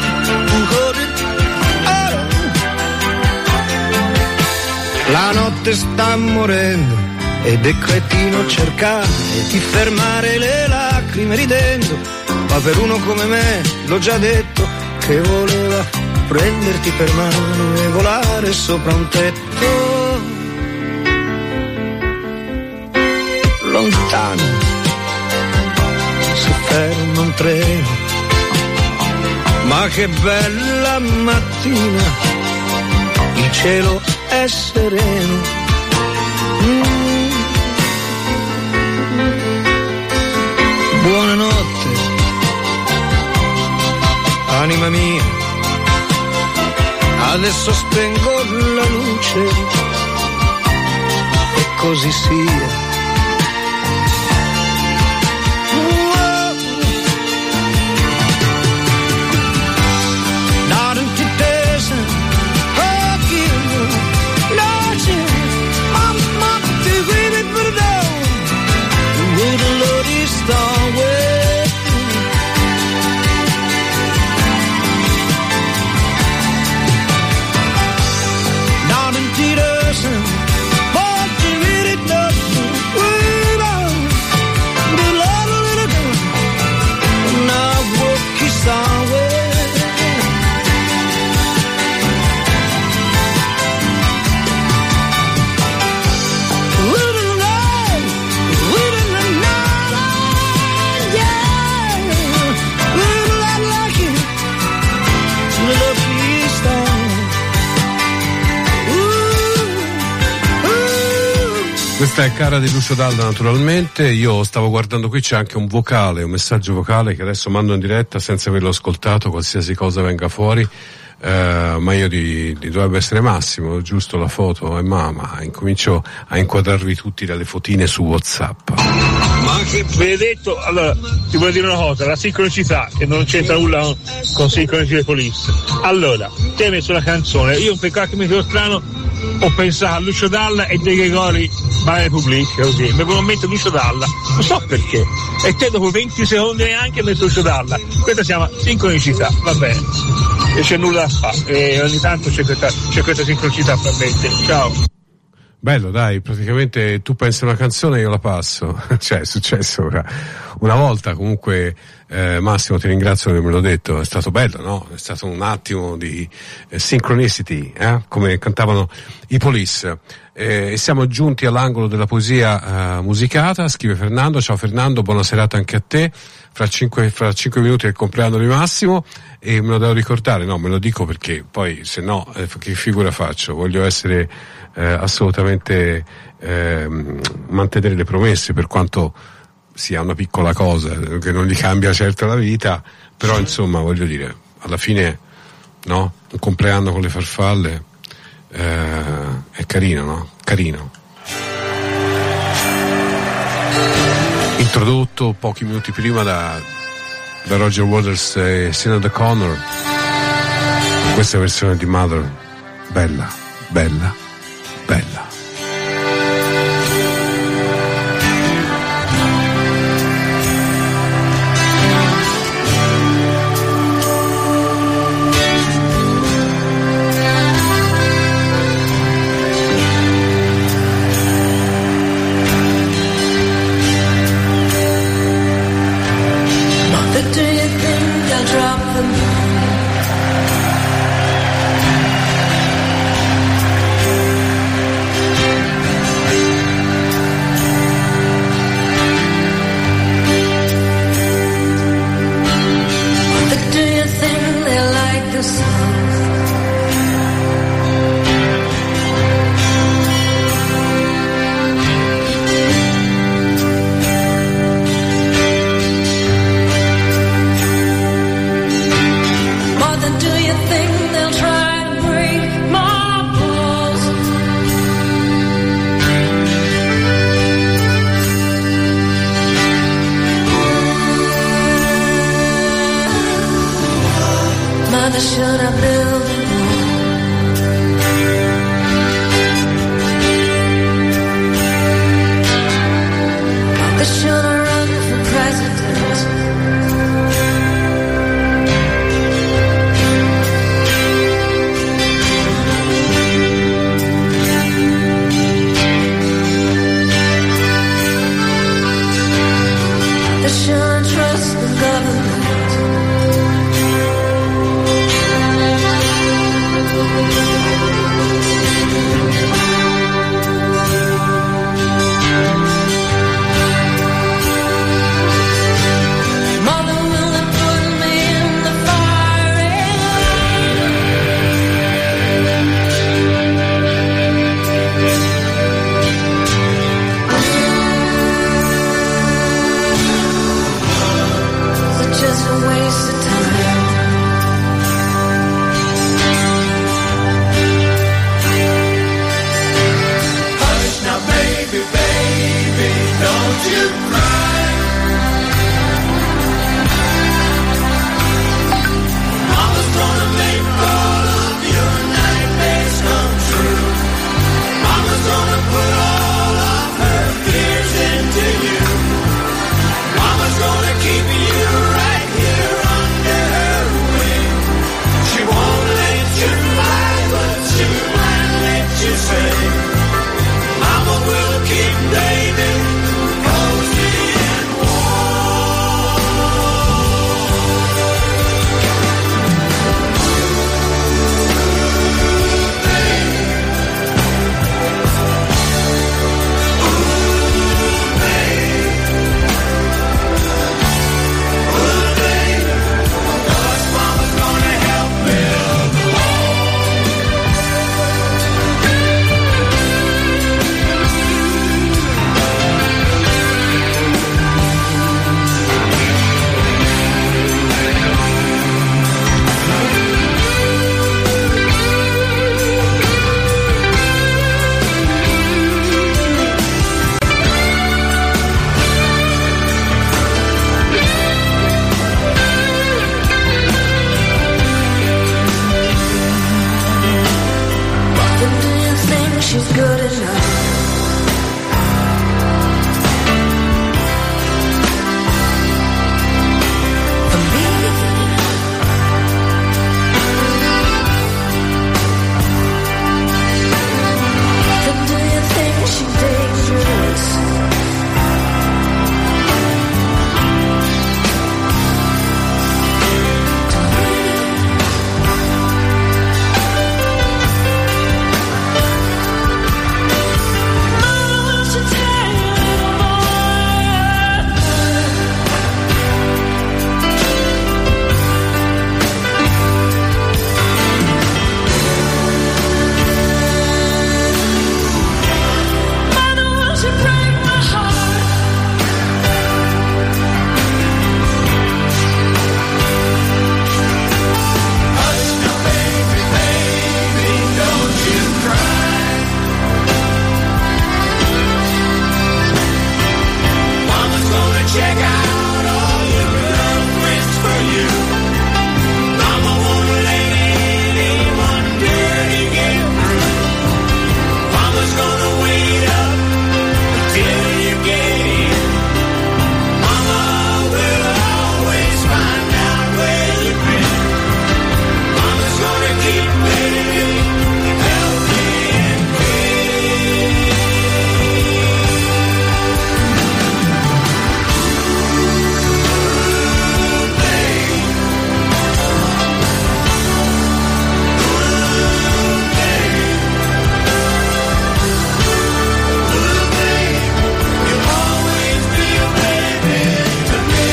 La notte sta morendo ed è cretino cercare di fermare le lacrime ridendo, ma per uno come me, l'ho già detto, che voleva prenderti per mano e volare sopra un tetto lontano. Si ferma un treno, ma che bella mattina, il cielo è sereno. Buonanotte, anima mia, adesso spengo la luce e così sia. Questa è Cara di Lucio Dalla, naturalmente. Io stavo guardando qui, c'è anche un vocale, un messaggio vocale che adesso mando in diretta senza averlo ascoltato, qualsiasi cosa venga fuori. Ma io dovrebbe essere Massimo, giusto la foto, ma incomincio a inquadrarvi tutti dalle fotine su WhatsApp. Ma anche benedetto, allora ti voglio dire una cosa, la sincronicità, che non c'entra nulla con Sincronicity Police. Allora, ti hai messo la canzone, io per qualche minuto strano ho pensato a Lucio Dalla e De Gregori Mare Pubblica, così, mi avevo messo Lucio Dalla, non so perché, e te dopo 20 secondi neanche hai messo Lucio Dalla. Questa si chiama sincronicità, va bene, e c'è nulla da fare, e ogni tanto c'è questa sincronicità per mente. Ciao. Bello, dai, praticamente tu pensi una canzone e io la passo. Cioè, è successo una volta, comunque, Massimo, ti ringrazio di avermelo detto, è stato bello, no? È stato un attimo di synchronicity, come cantavano i Police. E siamo giunti all'angolo della poesia musicata, scrive Fernando. Ciao Fernando, buona serata anche a te. Fra 5 minuti è il compleanno di Massimo e me lo devo ricordare, no, me lo dico perché poi se no che figura faccio? Voglio essere assolutamente mantenere le promesse, per quanto sia una piccola cosa che non gli cambia certo la vita, però insomma voglio dire, alla fine no, un compleanno con le farfalle è carino, no? Carino. Introdotto pochi minuti prima da Roger Waters e Sinead O'Connor, questa versione di Mother, bella, bella, bella. Mother, should I build a wall? Mother, should I run for president? Should I trust the government? Mother, will they put me in the firing just a waste of time? Hush now, baby, baby, don't you cry. Mama's gonna make all of your nightmares come true. Mama's gonna put all of her fears into you. Mama's gonna keep you right here under her wing. She won't let you fly, but she might let you sing. Mama will keep baby cozy and warm. Mama's gonna help build the wall. Then do you think she's good enough? For me? Then do you think she's dangerous? Hush now, baby, baby, don't you cry. Mama's gonna check out all your girlfriends for you. Mama won't let anyone dirty get through. Mama's gonna wait up till you get in. Mama will always find out where you've been. Mama's gonna keep baby healthy and fit. You'll always be a baby to me.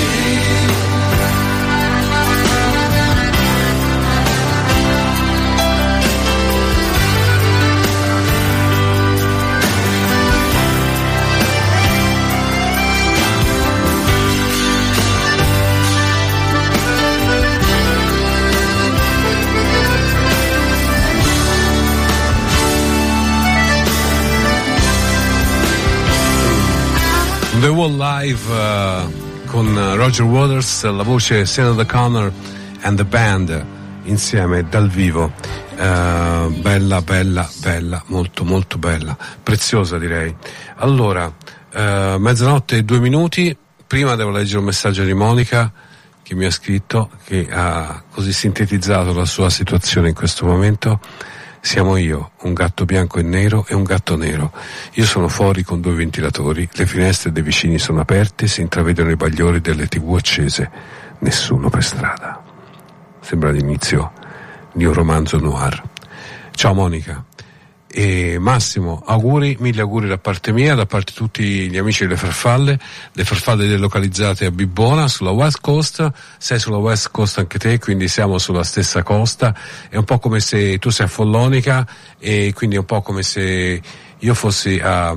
The Wall Live con Roger Waters, la voce Senator Connor and the Band. insieme dal vivo. Bella, molto molto bella, preziosa direi. Allora, mezzanotte e 2 minuti. Prima devo leggere un messaggio di Monica che mi ha scritto, che ha così sintetizzato la sua situazione in questo momento. Siamo io, un gatto bianco e nero e un gatto nero. Io sono fuori con 2 ventilatori, le finestre dei vicini sono aperte, si intravedono i bagliori delle TV accese, nessuno per strada. Sembra l'inizio di un romanzo noir. Ciao Monica. E Massimo, auguri, 1000 auguri da parte mia, da parte di tutti gli amici delle farfalle delocalizzate a Bibbona sulla West Coast. Sei sulla West Coast anche te, quindi siamo sulla stessa costa. È un po' come se tu sei a Follonica, e quindi è un po' come se io fossi a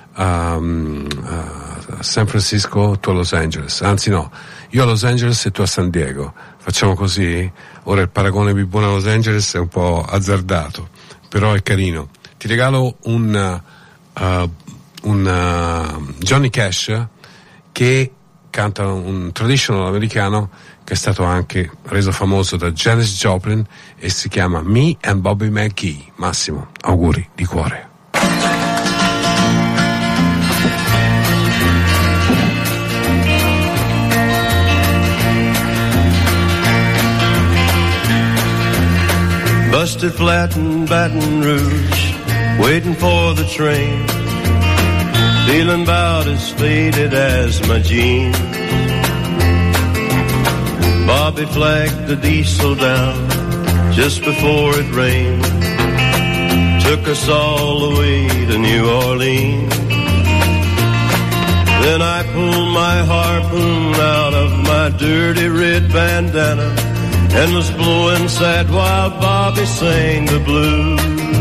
San Francisco, tu a Los Angeles. Anzi no, io a Los Angeles e tu a San Diego. Facciamo così? Ora il paragone Bibbona a Los Angeles è un po' azzardato, però è carino. Ti regalo un Johnny Cash che canta un traditional americano che è stato anche reso famoso da Janis Joplin e si chiama Me and Bobby McGee. Massimo, auguri di cuore. Busted flat in Baton Rouge, waiting for the train, feeling about as faded as my jeans. Bobby flagged the diesel down just before it rained, took us all the way to New Orleans. Then I pulled my harpoon out of my dirty red bandana and was blowing sad while Bobby sang the blues.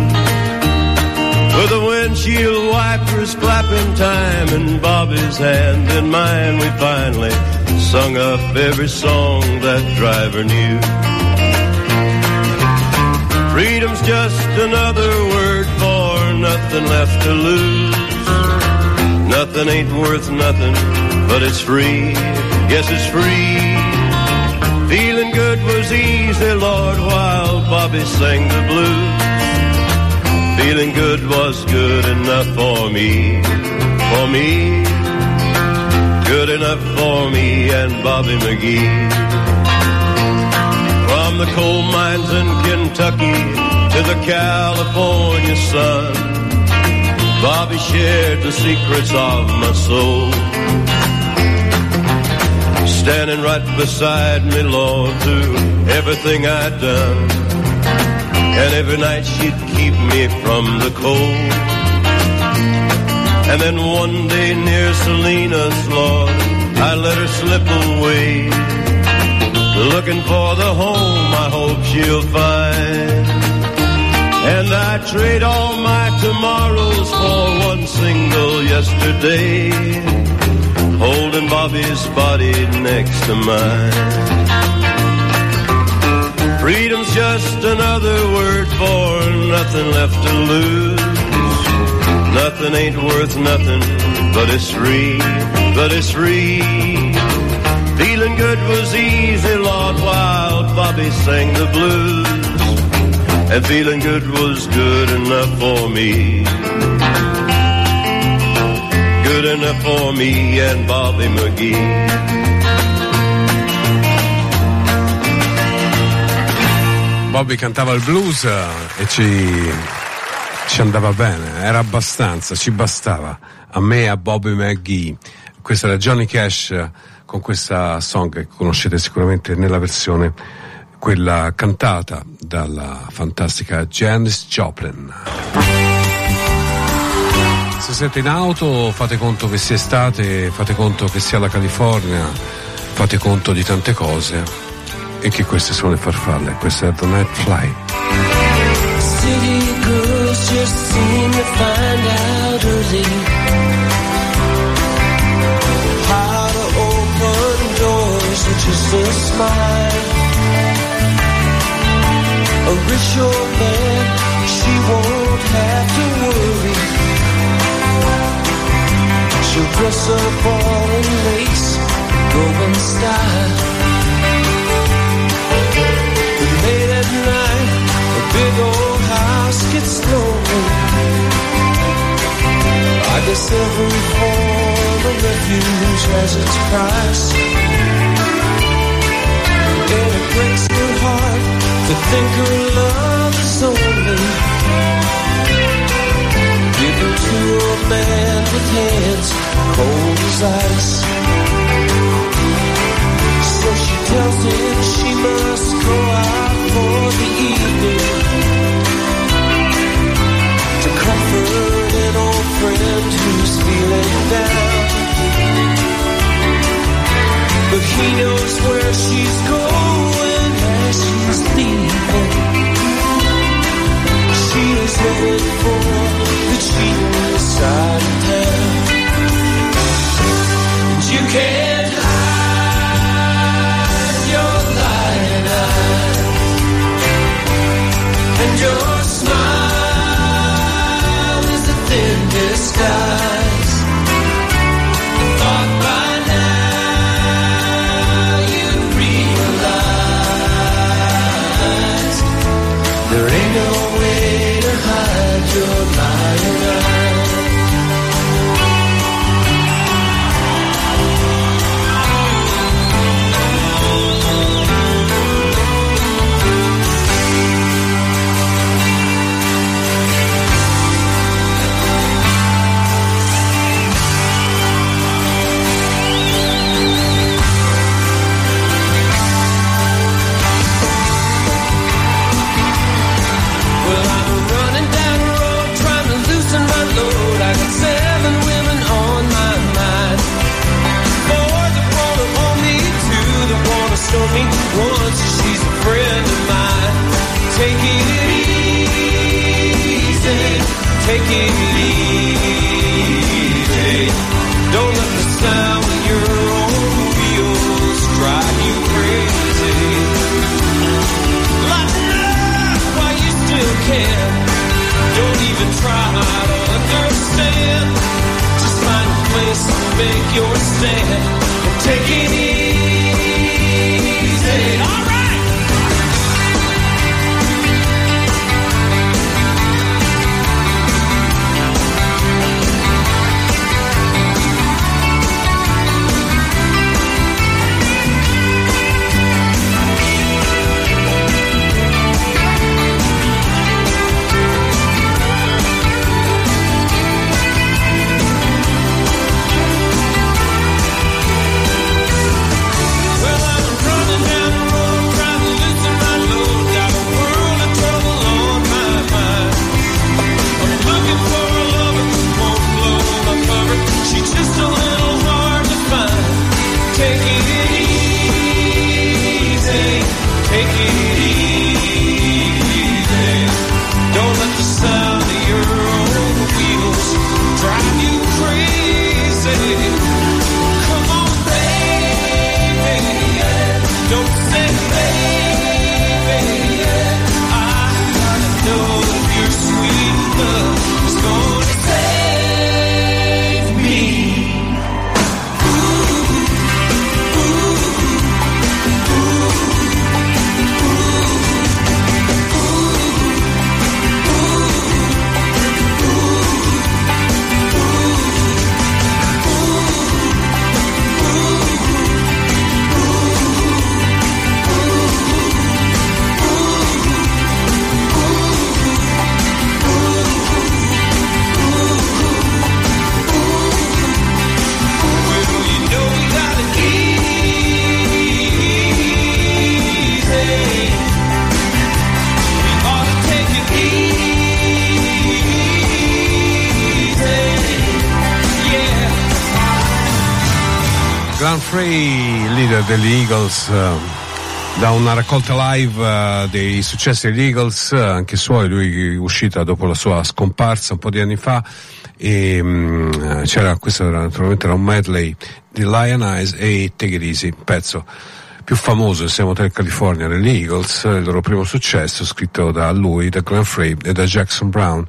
With the windshield wipers clapping time in Bobby's hand and mine, we finally sung up every song that driver knew. Freedom's just another word for nothing left to lose. Nothing ain't worth nothing, but it's free. Yes, it's free. Feeling good was easy, Lord, while Bobby sang the blues. Feeling good was good enough for me, for me. Good enough for me and Bobby McGee. From the coal mines in Kentucky to the California sun, Bobby shared the secrets of my soul. Standing right beside me, Lord, through everything I'd done. And every night she'd keep me from the cold. And then one day near Salinas, Lord, I let her slip away, looking for the home I hope she'll find. And I trade all my tomorrows for one single yesterday, holding Bobby's body next to mine. Freedom's just another word for nothing left to lose. Nothing ain't worth nothing, but it's free, but it's free. Feeling good was easy, Lord, while Bobby sang the blues. And feeling good was good enough for me. Good enough for me and Bobby McGee. Bobby cantava il blues e ci andava bene, era abbastanza, ci bastava, a me e a Bobby McGee. Questa era Johnny Cash con questa song che conoscete sicuramente nella versione quella cantata dalla fantastica Janis Joplin. Se siete in auto fate conto che sia estate, fate conto che sia la California, fate conto di tante cose e che queste sono le farfalle. Questa è The Night Flight. City girls just seem to find out early how to open doors with just a smile. A rich old man, she won't have to worry. She'll dress up all in lace, go in style. The lady Guess every form of refuge has its price. And it breaks your heart to think her love is only given to a man with hands cold as ice. So she tells him she must go out for the evening to comfort an old friend who's feeling down. But he knows where she's going as she's leaving. She is headed for the cheap side of town. And you can't hide your lying eye, and your smile is a thin disguise. Thought by now you realize there ain't no way to hide your lying eye. Once she's a friend of mine. Take it easy, take it easy. Don't let the sound of your own wheels drive you crazy. Lighten up while you still can. Don't even try to understand. Just find a place to make your stand and take it easy. All right. Glenn Frey, leader degli Eagles, da una raccolta live dei successi degli Eagles, anche suoi, lui uscita dopo la sua scomparsa un po' di anni fa, e c'era, questo era, naturalmente era un medley di Lion Eyes e Take It Easy, pezzo più famoso del Hotel California degli Eagles, il loro primo successo, scritto da lui, da Glenn Frey e da Jackson Browne.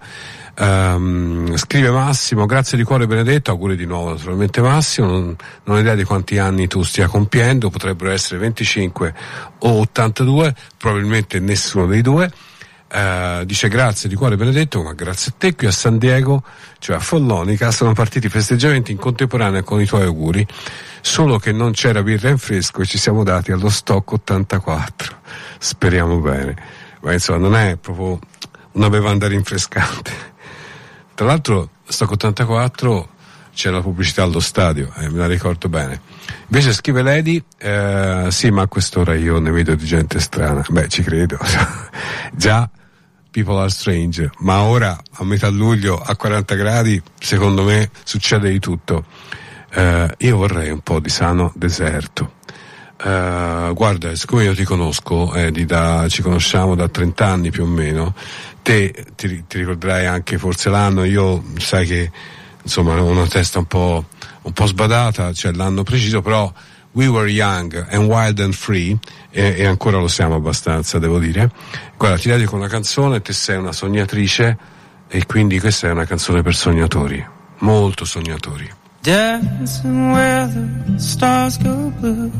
Scrive Massimo: grazie di cuore Benedetto, auguri di nuovo naturalmente Massimo, non ho idea di quanti anni tu stia compiendo, potrebbero essere 25 o 82, probabilmente nessuno dei due. dice grazie di cuore benedetto, ma grazie a te. Qui a San Diego, cioè a Follonica, sono partiti i festeggiamenti in contemporanea con i tuoi auguri, solo che non c'era birra in fresco e ci siamo dati allo stock 84. Speriamo bene, ma insomma non è proprio una bevanda rinfrescante. Tra l'altro stock 84 c'è la pubblicità allo stadio, me la ricordo bene. Invece scrive Lady, sì, ma a quest'ora io ne vedo di gente strana. Beh, ci credo. Già, people are strange, ma ora a metà luglio a 40 gradi secondo me succede di tutto. Io vorrei un po' di sano deserto. Guarda, siccome io ti conosco, ci conosciamo da 30 anni più o meno, te ti ricorderai anche forse l'anno, io sai che insomma ho una testa un po' sbadata, cioè l'anno preciso, però we were young and wild and free, e ancora lo siamo abbastanza, devo dire. Guarda, ti dedico una canzone, te sei una sognatrice e quindi questa è una canzone per sognatori, molto sognatori. Dancing where the stars go blue,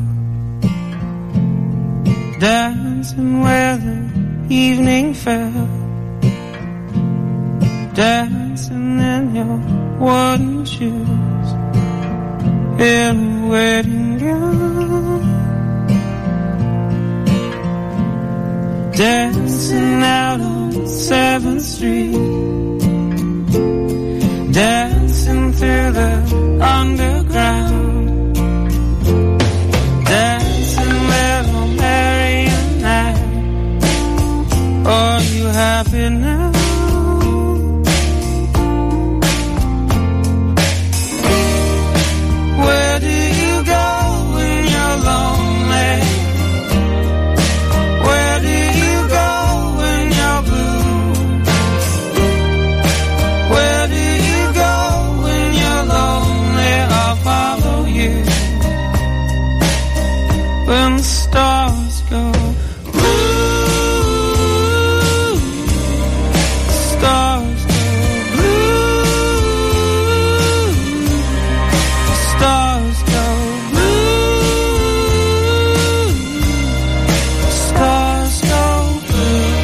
dancing where the evening fell, dancing in your wooden shoes, in a wedding gown, dancing out on 7th Street, dancing through the underground, dancing little Mary and I. Are you happy now? Where do you go when you're lonely? Where do you go when you're blue? Where do you go when you're lonely? I'll follow you. When the stars go blue, stars go blue, stars go blue, stars go blue.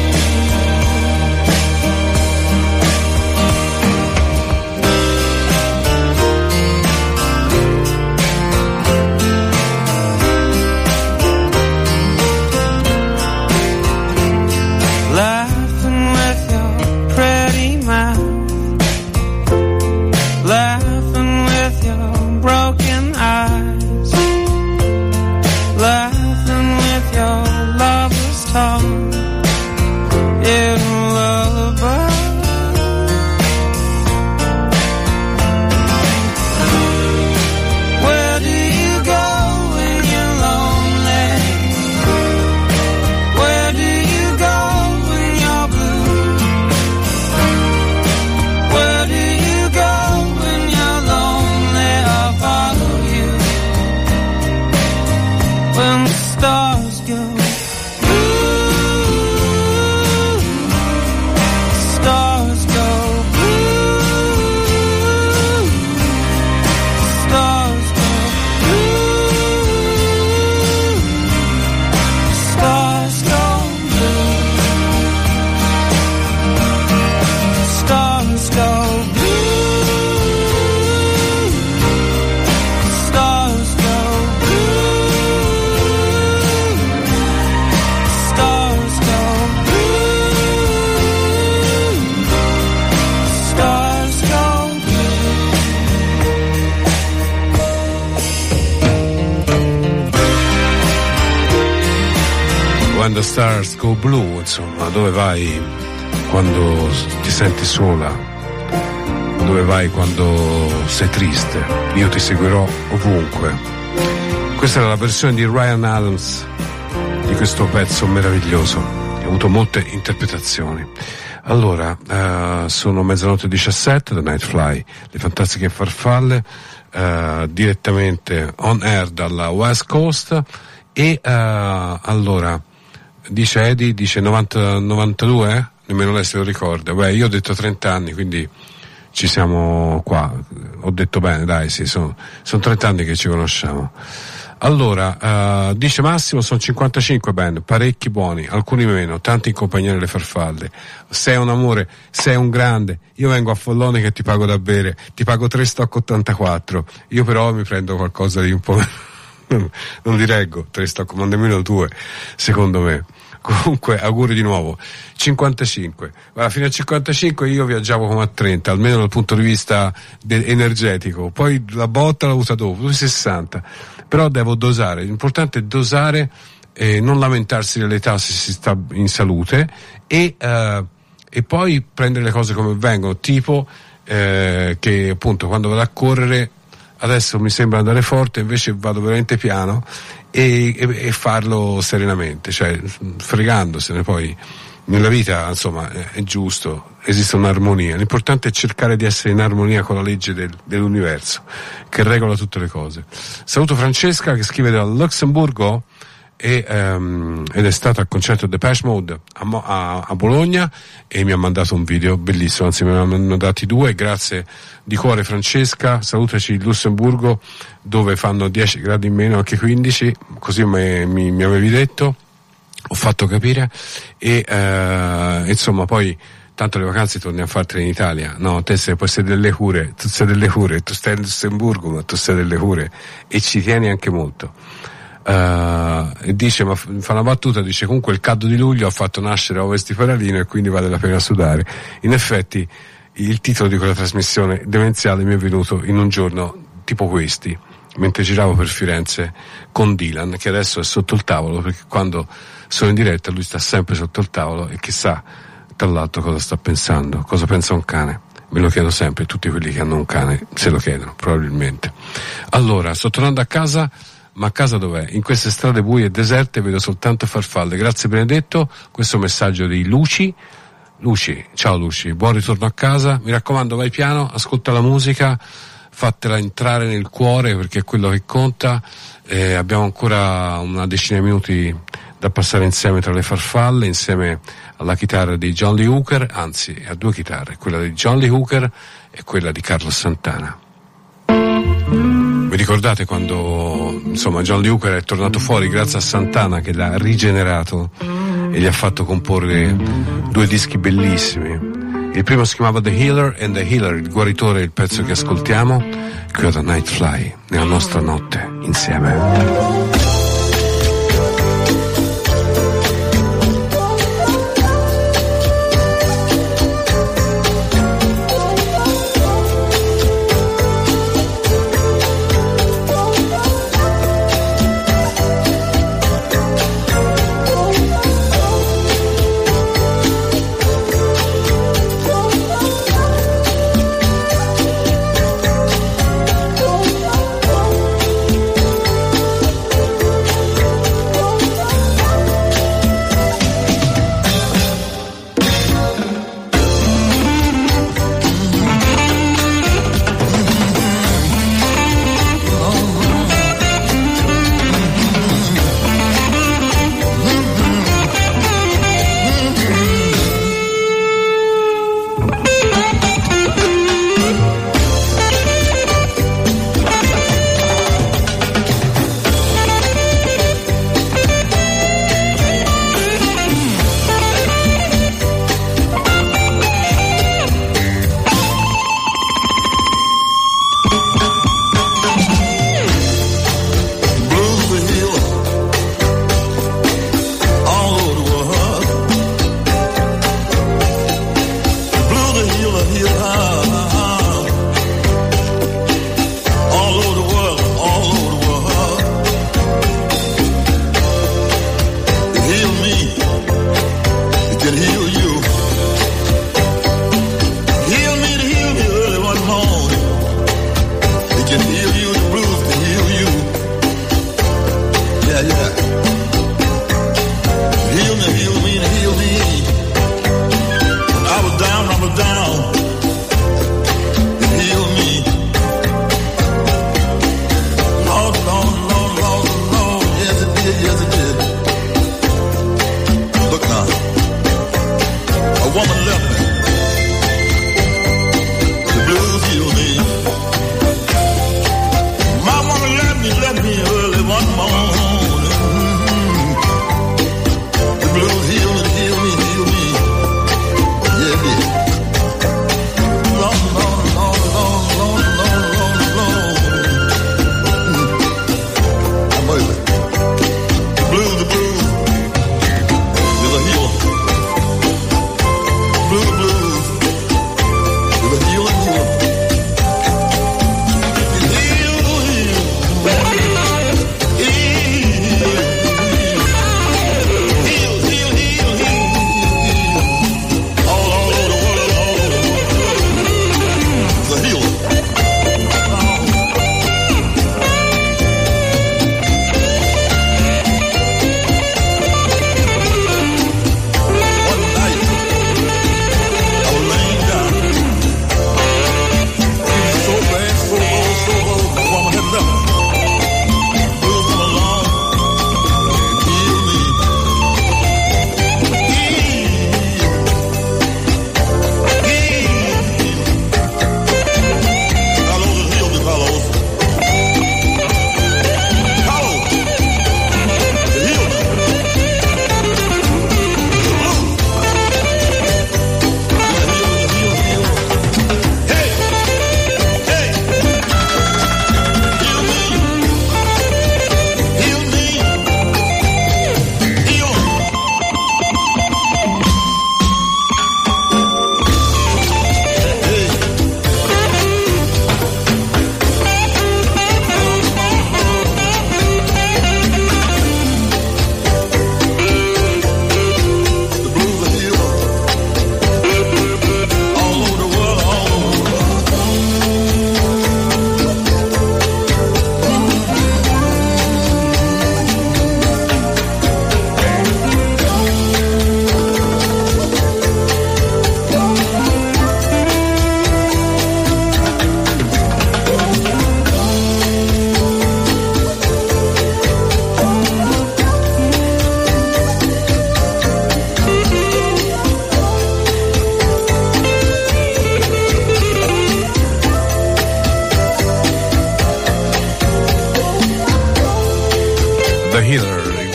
Laughing with your pretty mouth, laughing with your broken eyes, laughing with your lover's tongue in a lullaby. Where do you go when you're lonely? Where do you go when you're blue? Where do you go when you're lonely? I'll follow you. When the stars go blue, stars go blue, stars go blue, stars go blue, stars go blue, stars go blue, stars go When the Stars Go Blue, insomma, dove vai quando ti senti sola, dove vai quando sei triste, io ti seguirò ovunque. Questa era la versione di Ryan Adams di questo pezzo meraviglioso, che ha avuto molte interpretazioni. Allora, sono 00:17, The Nightfly, le fantastiche farfalle, direttamente on air dalla West Coast, e allora dice Eddie, dice 92, nemmeno lei se lo ricorda. Beh, io ho detto 30 anni, quindi ci siamo qua, ho detto bene, dai, sì, sono 30 anni che ci conosciamo. Allora, dice Massimo, sono 55 band, parecchi buoni, alcuni meno, tanti in compagnia delle farfalle. Sei un amore, sei un grande, io vengo a Follone che ti pago da bere, ti pago 3 stock 84, io però mi prendo qualcosa di un po'... non li reggo, 3 stock, ma nemmeno 2, secondo me. Comunque, auguri di nuovo. 55. Allora, fino a 55 io viaggiavo come a 30, almeno dal punto di vista energetico. Poi la botta l'ho avuta dopo, 60. Però devo dosare. L'importante è dosare e non lamentarsi dell'età se si sta in salute e poi prendere le cose come vengono, tipo che appunto quando vado a correre adesso mi sembra andare forte, invece vado veramente piano e farlo serenamente, cioè fregandosene. Poi nella vita insomma è giusto, esiste un'armonia, l'importante è cercare di essere in armonia con la legge dell'universo che regola tutte le cose. Saluto Francesca che scrive dal Lussemburgo ed è stata al concerto Depeche Mode a Bologna e mi ha mandato un video bellissimo, anzi me ne hanno dati 2, grazie di cuore Francesca, salutaci il Lussemburgo dove fanno 10 gradi in meno, anche 15, così mi avevi detto, ho fatto capire e insomma poi tanto le vacanze torni a fartele in Italia, no, te sei delle cure, tu sei delle cure, tu stai in Lussemburgo ma tu sei delle cure e ci tieni anche molto. E dice, ma fa una battuta, dice comunque il caldo di luglio ha fatto nascere Ovest di Paralino e quindi vale la pena sudare. In effetti il titolo di quella trasmissione demenziale mi è venuto in un giorno tipo questi, mentre giravo per Firenze con Dylan, che adesso è sotto il tavolo, perché quando sono in diretta lui sta sempre sotto il tavolo e chissà tra l'altro cosa sta pensando, cosa pensa un cane. Me lo chiedo sempre, tutti quelli che hanno un cane se lo chiedono probabilmente. Allora, sto tornando a casa, ma a casa dov'è? In queste strade buie e deserte vedo soltanto farfalle. Grazie Benedetto, questo messaggio di Luci, ciao Luci, buon ritorno a casa, mi raccomando vai piano, ascolta la musica, fatela entrare nel cuore perché è quello che conta. Abbiamo ancora una decina di minuti da passare insieme tra le farfalle, insieme alla chitarra di John Lee Hooker, anzi a 2 chitarre, quella di John Lee Hooker e quella di Carlos Santana. Vi ricordate quando insomma John Lee Hooker è tornato fuori grazie a Santana che l'ha rigenerato e gli ha fatto comporre 2 dischi bellissimi. Il primo si chiamava The Healer and The Healer, il guaritore, il pezzo che ascoltiamo qui da Nightfly, nella nostra notte insieme.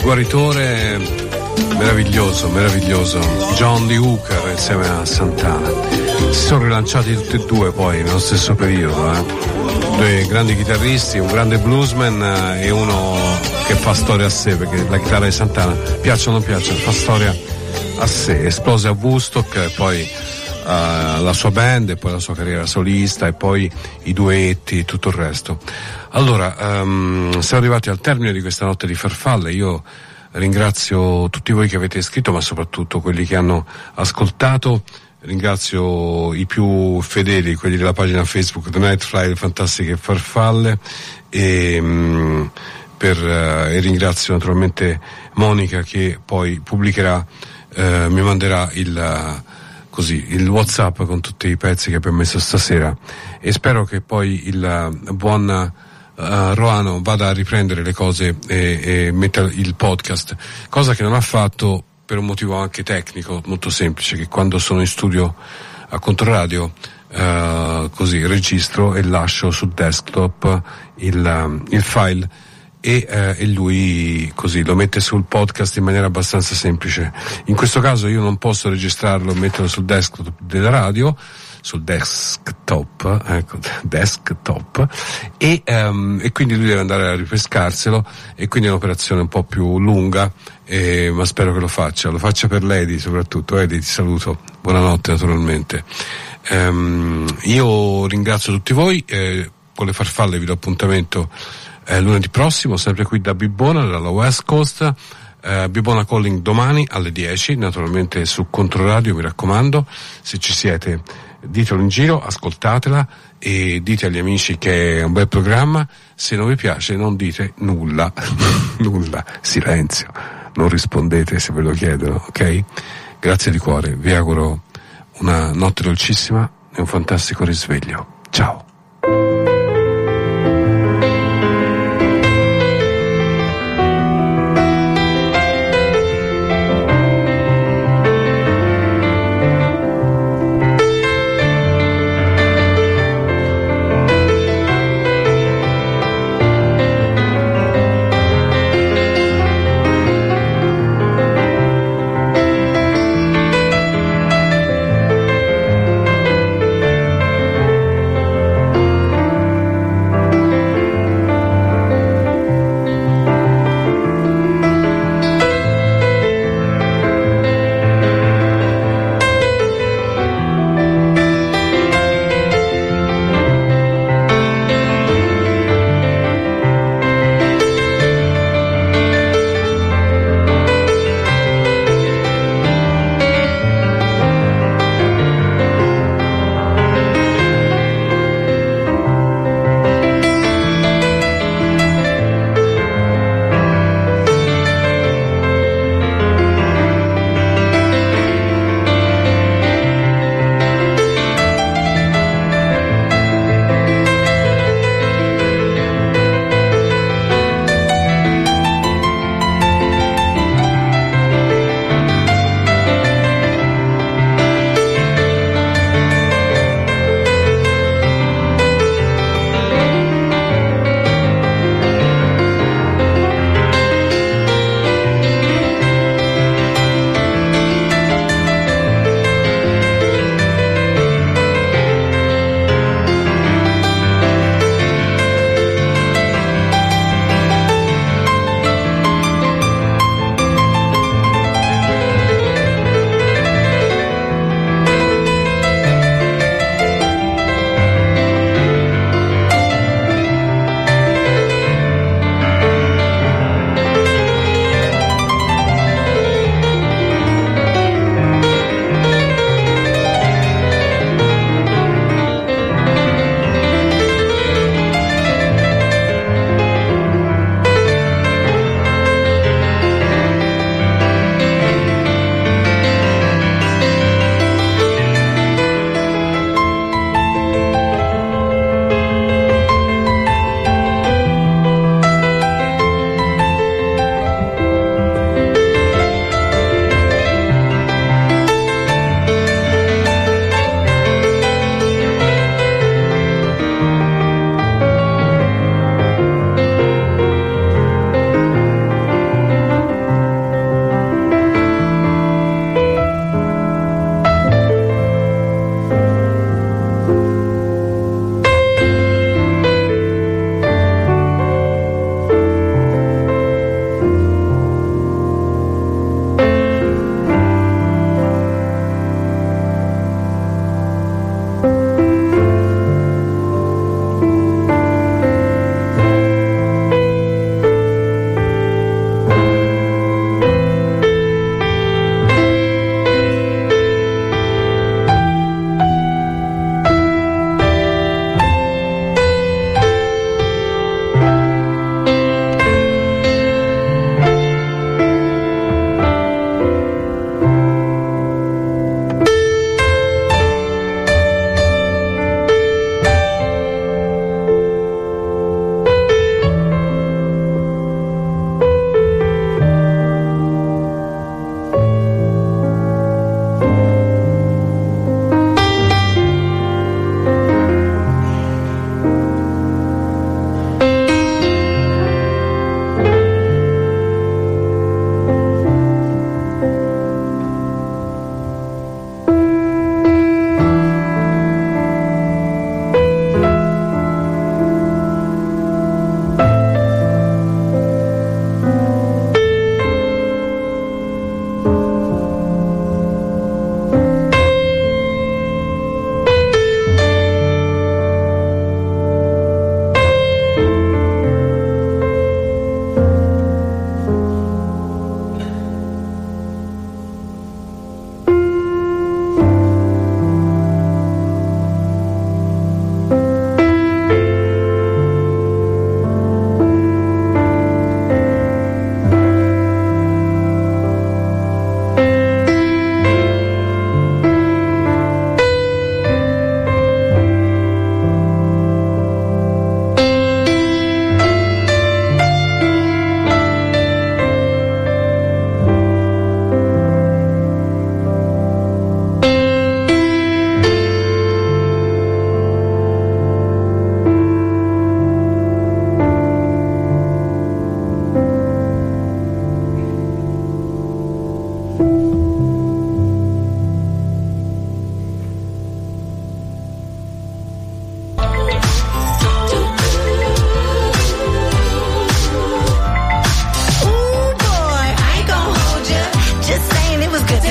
guaritore meraviglioso, John Lee Hooker insieme a Santana. Si sono rilanciati tutti e due poi nello stesso periodo, due grandi chitarristi, un grande bluesman e uno che fa storia a sé, perché la chitarra di Santana, piaccia o non piaccia, fa storia a sé. Esplose a Woodstock e poi la sua band e poi la sua carriera solista e poi i duetti e tutto il resto. Allora, siamo arrivati al termine di questa notte di farfalle. Io ringrazio tutti voi che avete scritto, ma soprattutto quelli che hanno ascoltato. Ringrazio i più fedeli, quelli della pagina Facebook The Nightfly, le fantastiche farfalle, e ringrazio naturalmente Monica che poi pubblicherà, mi manderà il WhatsApp con tutti i pezzi che ha permesso stasera, e spero che poi il buon Roano vada a riprendere le cose e metta il podcast, cosa che non ha fatto per un motivo anche tecnico molto semplice, che quando sono in studio a Controradio registro e lascio sul desktop il file e lui così lo mette sul podcast in maniera abbastanza semplice. In questo caso io non posso registrarlo e metterlo sul desktop della radio, sul desktop, e quindi lui deve andare a ripescarselo, e quindi è un'operazione un po' più lunga, ma spero che lo faccia per Lady soprattutto. Lady, ti saluto, buonanotte naturalmente. Io ringrazio tutti voi, con le farfalle vi do appuntamento lunedì prossimo, sempre qui da Bibbona, dalla West Coast. Bibbona Calling domani alle 10, naturalmente su Controradio, mi raccomando, se ci siete ditelo in giro, ascoltatela e dite agli amici che è un bel programma. Se non vi piace non dite nulla nulla, silenzio, non rispondete se ve lo chiedono, ok? Grazie di cuore, vi auguro una notte dolcissima e un fantastico risveglio. Ciao.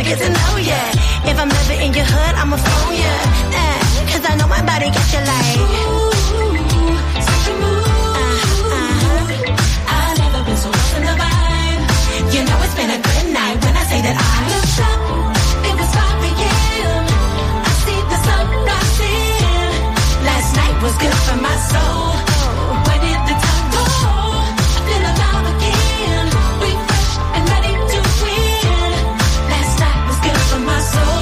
get to know ya. If I'm never in your hood, I'ma phone ya. Cause I know my body got you like, ooh, such a move. I've never been so lost in the vibe. You know it's been a good night when I say that I looked up. It was 5 p.m. I see the sun rising. Last night was good for my soul. Where did the time go? I feel alive again. Refreshed and ready to win. Last night was good for my soul.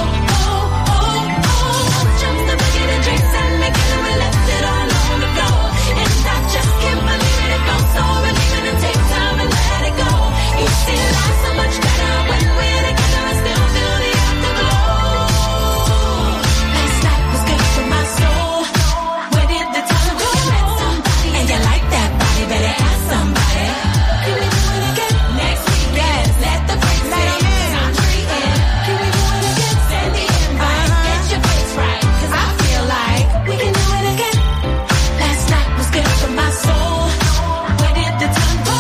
Jumps the bucket and drinks and make it and we left it all on the floor. And I just can't believe it. It goes so relieving and take time and let it go. You see life so much better when we're together and still feel the afterglow. Last night was good for my soul. Where did the time go? You met somebody and you like that body, better ask somebody. Can we do it again next week? Yes, let the break say cause I'm treating. Can we do it again? Send the invite, get your face right. Cause I feel like we can do it again. Last night was good for my soul. Where did the time go?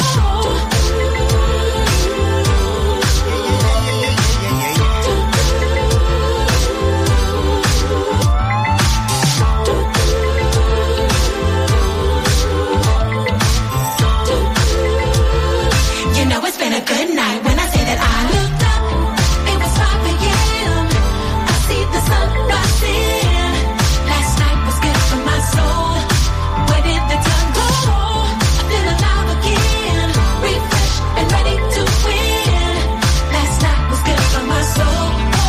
You know it's been a good night when I say that I looked up. It was 5 p.m. I see the sun rising. Last night was good for my soul. Where did the time go? I feel alive again. Refreshed and ready to win. Last night was good for my soul.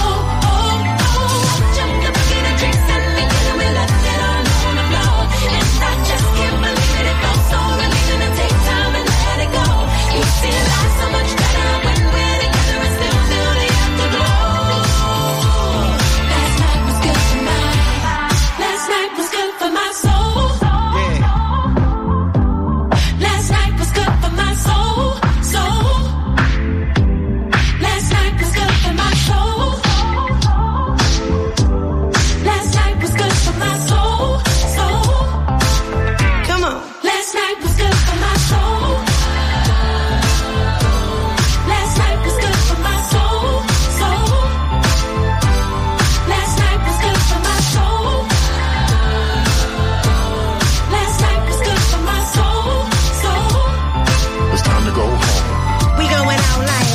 Jumped the bucket of drinks and liquor and we left it all on the floor. And I just can't believe it. It felt so relieving and take time and let it go. You see life so much better when we're together and still feel the afterglow. Last night was good for last night was good for my soul. Last night was good for my soul. Last night was good for my soul. Last night was good for my soul. Come on. Last night was good for my soul. Last night was good for my soul. Last night was good for my soul. Last night was good for my soul. It's time to go home. We going out like.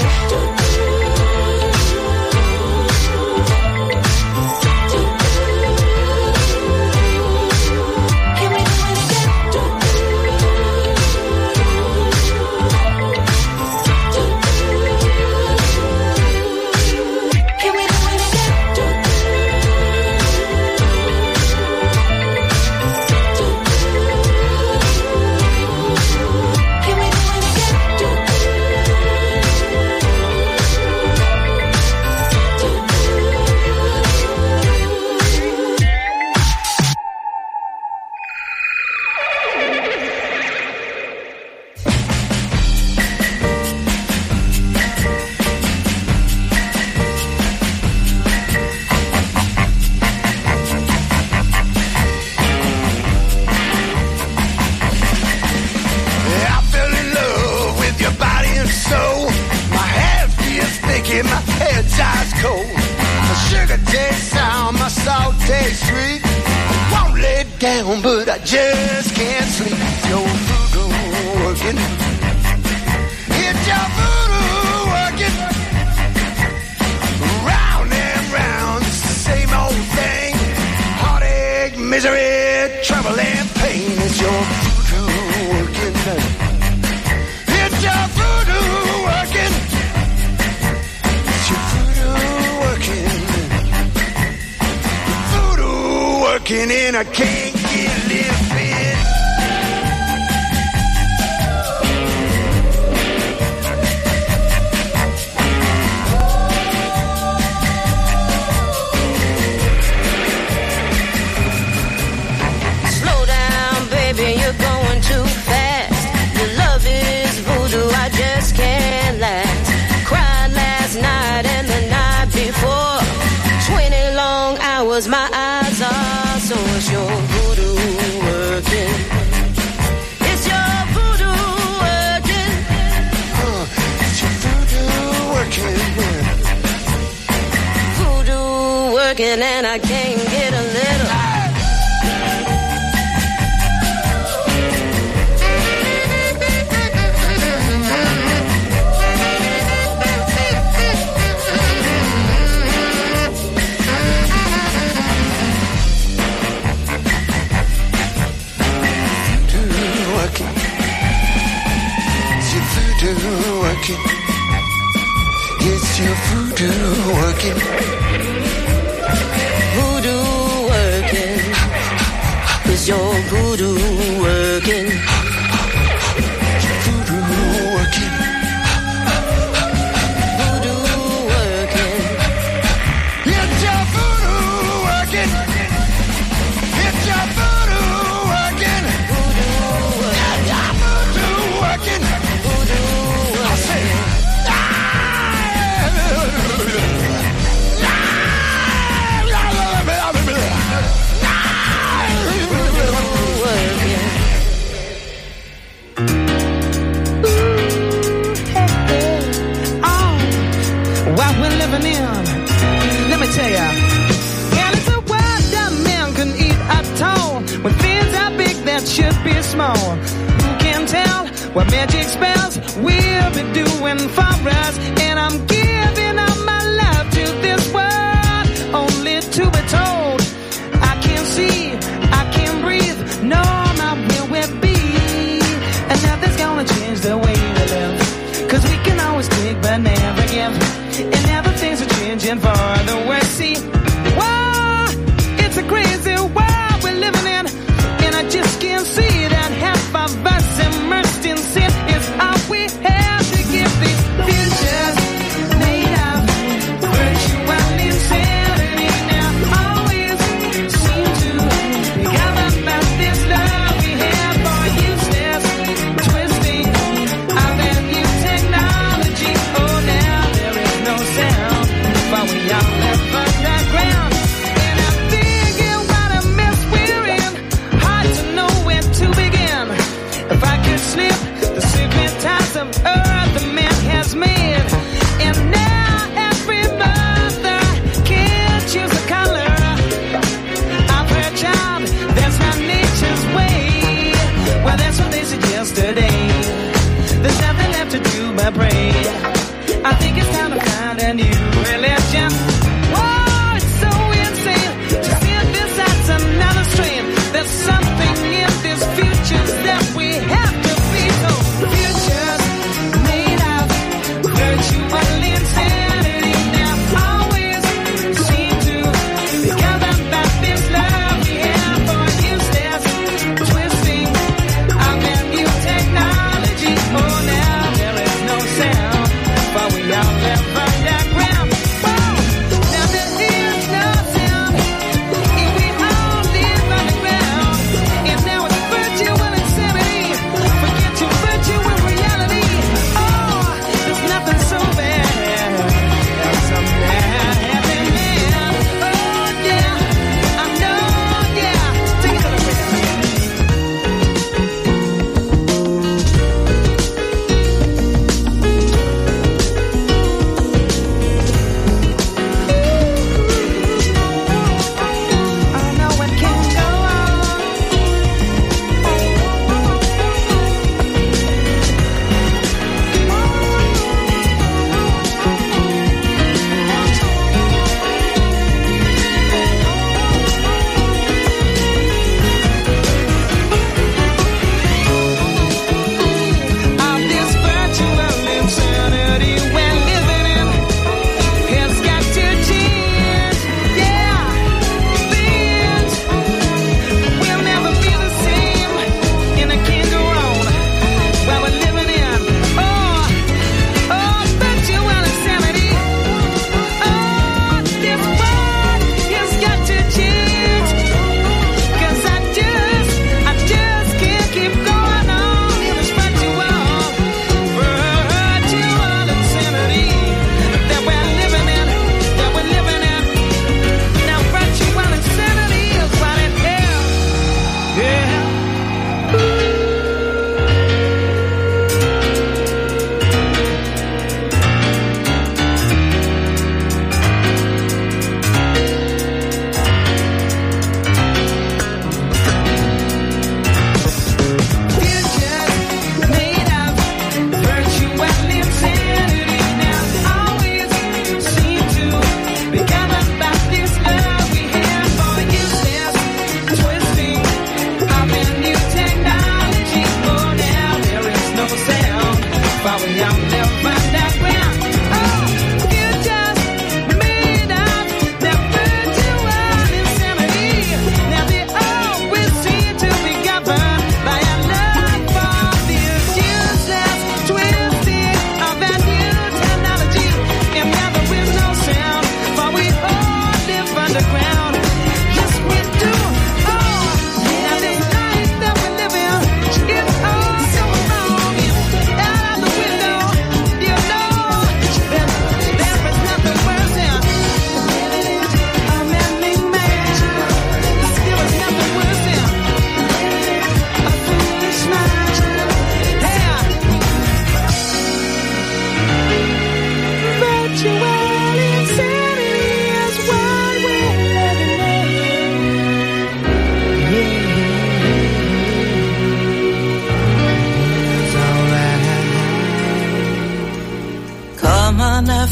Can we do it again? Can we do it again? Can we do it I fell in love with your body and soul. My head feels thick and my head's ice cold. My sugar tastes sour, my salt tastes sweet. Won't lay down, but I just can't sleep. It's your voodoo working. It's your voodoo working. Round and round, it's the same old thing. Heartache, misery, trouble and pain. It's your voodoo working. It's your voodoo working. It's your voodoo working. Voodoo working and I can't get living. Slow down, baby, you're going too fast. Your love is voodoo, I just can't last. Cried last night and the night before. 20 long hours, my eyes are so it's your voodoo work. working and I can't get a little. Voodoo working. It's your voodoo working. Voodoo working. Is your voodoo working? Voodoo working. Voodoo working. It's your voodoo working. It's your voodoo working. Voodoo working. It's your voodoo working. Voodoo I say, what we're living in, let me tell ya. And it's a world that man can eat at all. When things are big that should be small. Who can tell what magic spells we'll be doing for us? And I'm giving all my love to this world, only to be told I can't see, I can't breathe, no, my will will be. And nothing's gonna change the way we live, 'cause we can always take but never give. And now the things are changing for the worse. See, whoa, it's a crazy world we're living in, and I just can't see that half of us immersed in sin is all we have to give these futures made of virtue and insanity. Now always seem to be governed by this love we have for useless twisting of that new technology. Oh, now there is no sound, but we all live for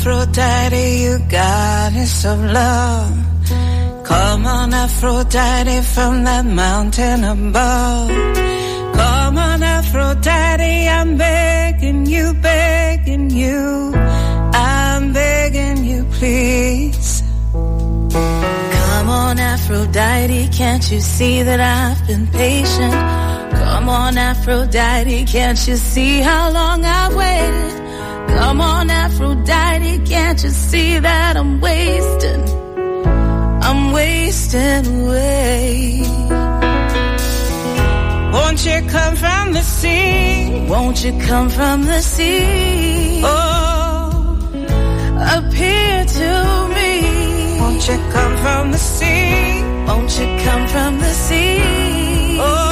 Aphrodite, you goddess of love. Come on, Aphrodite, from that mountain above. Come on, Aphrodite, I'm begging you, I'm begging you, please. Come on, Aphrodite, can't you see that I've been patient? Come on, Aphrodite, can't you see how long I've waited? Come on, Aphrodite, can't you see that I'm wasting away? Won't you come from the sea? Won't you come from the sea? Oh, appear to me. Won't you come from the sea? Won't you come from the sea? Oh,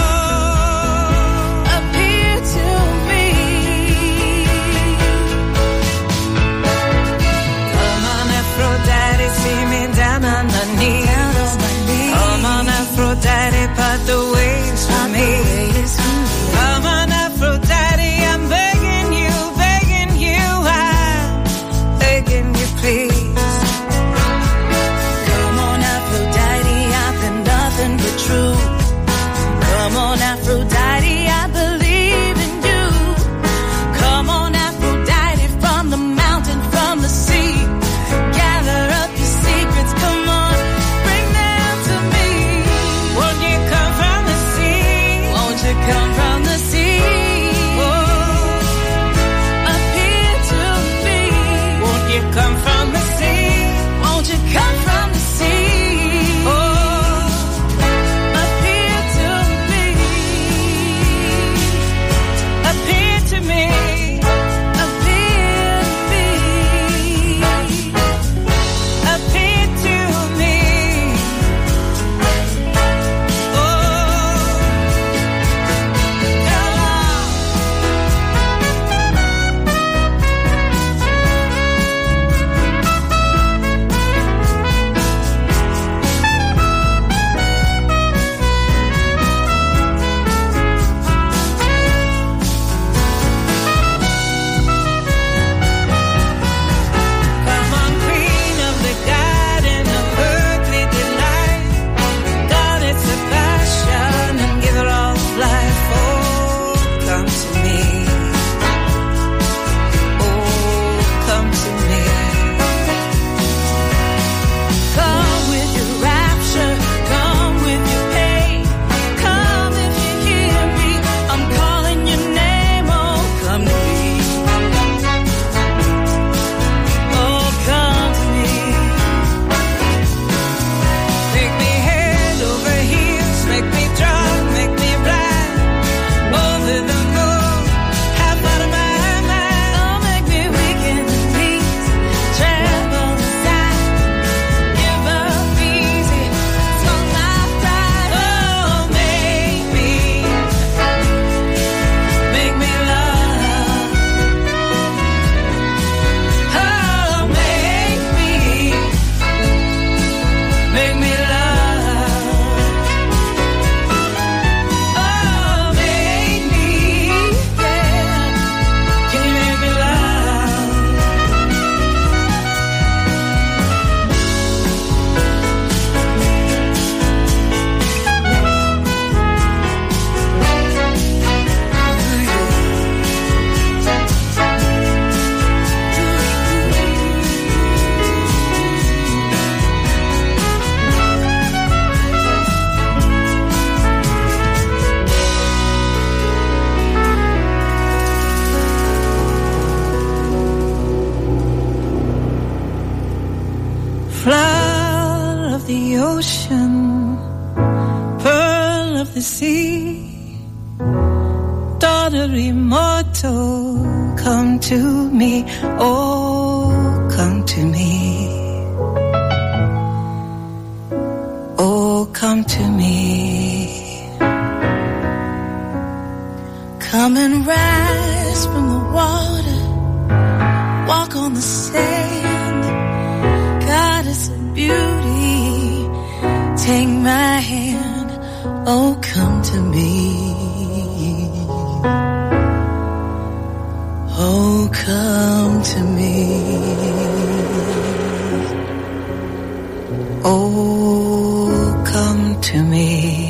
appear to me. Come on, Aphrodite, see me down on my knees. Come on, Aphrodite, part the waves for me. Come on, Aphrodite, I'm begging you, I'm begging you, please. Come on, Aphrodite, I've been nothing but true. Come on, Aphrodite, I believe in you. Come on, Aphrodite, from the mountain, from the sea. Gather up your secrets, come on, bring them to me. Won't you come from the sea? Won't you come from the sea? Oh, appear to me. Won't you come from the sea? Won't you come from the sea? Oh, appear to me. Appear to me. Appear to me. Appear to me. Oh, come on. Come on, queen of the garden of earthly delight, goddess of passion and giver of life. Oh, come to me. Oh, come to me. Come with your rapture, come with your pain. Come if you hear me, I'm calling your name. Oh, come to me. Oh, come to me. Make me head over heels, make me drunk, make me blind. Over the moon, half out of my mind. Oh, make me weak in the knees, tremble inside. Give up easy, tongue my pride. Oh, make me love. Oh, make me love. Oh, make me, yeah. Can you make me love? Flower of the ocean, pearl of the sea, daughter immortal, come to me, oh, come to me. Oh, come to me. Come and rise from the water, walk on the sand. Goddess of beauty, take my hand, oh, come to me. Oh, come to me. to me.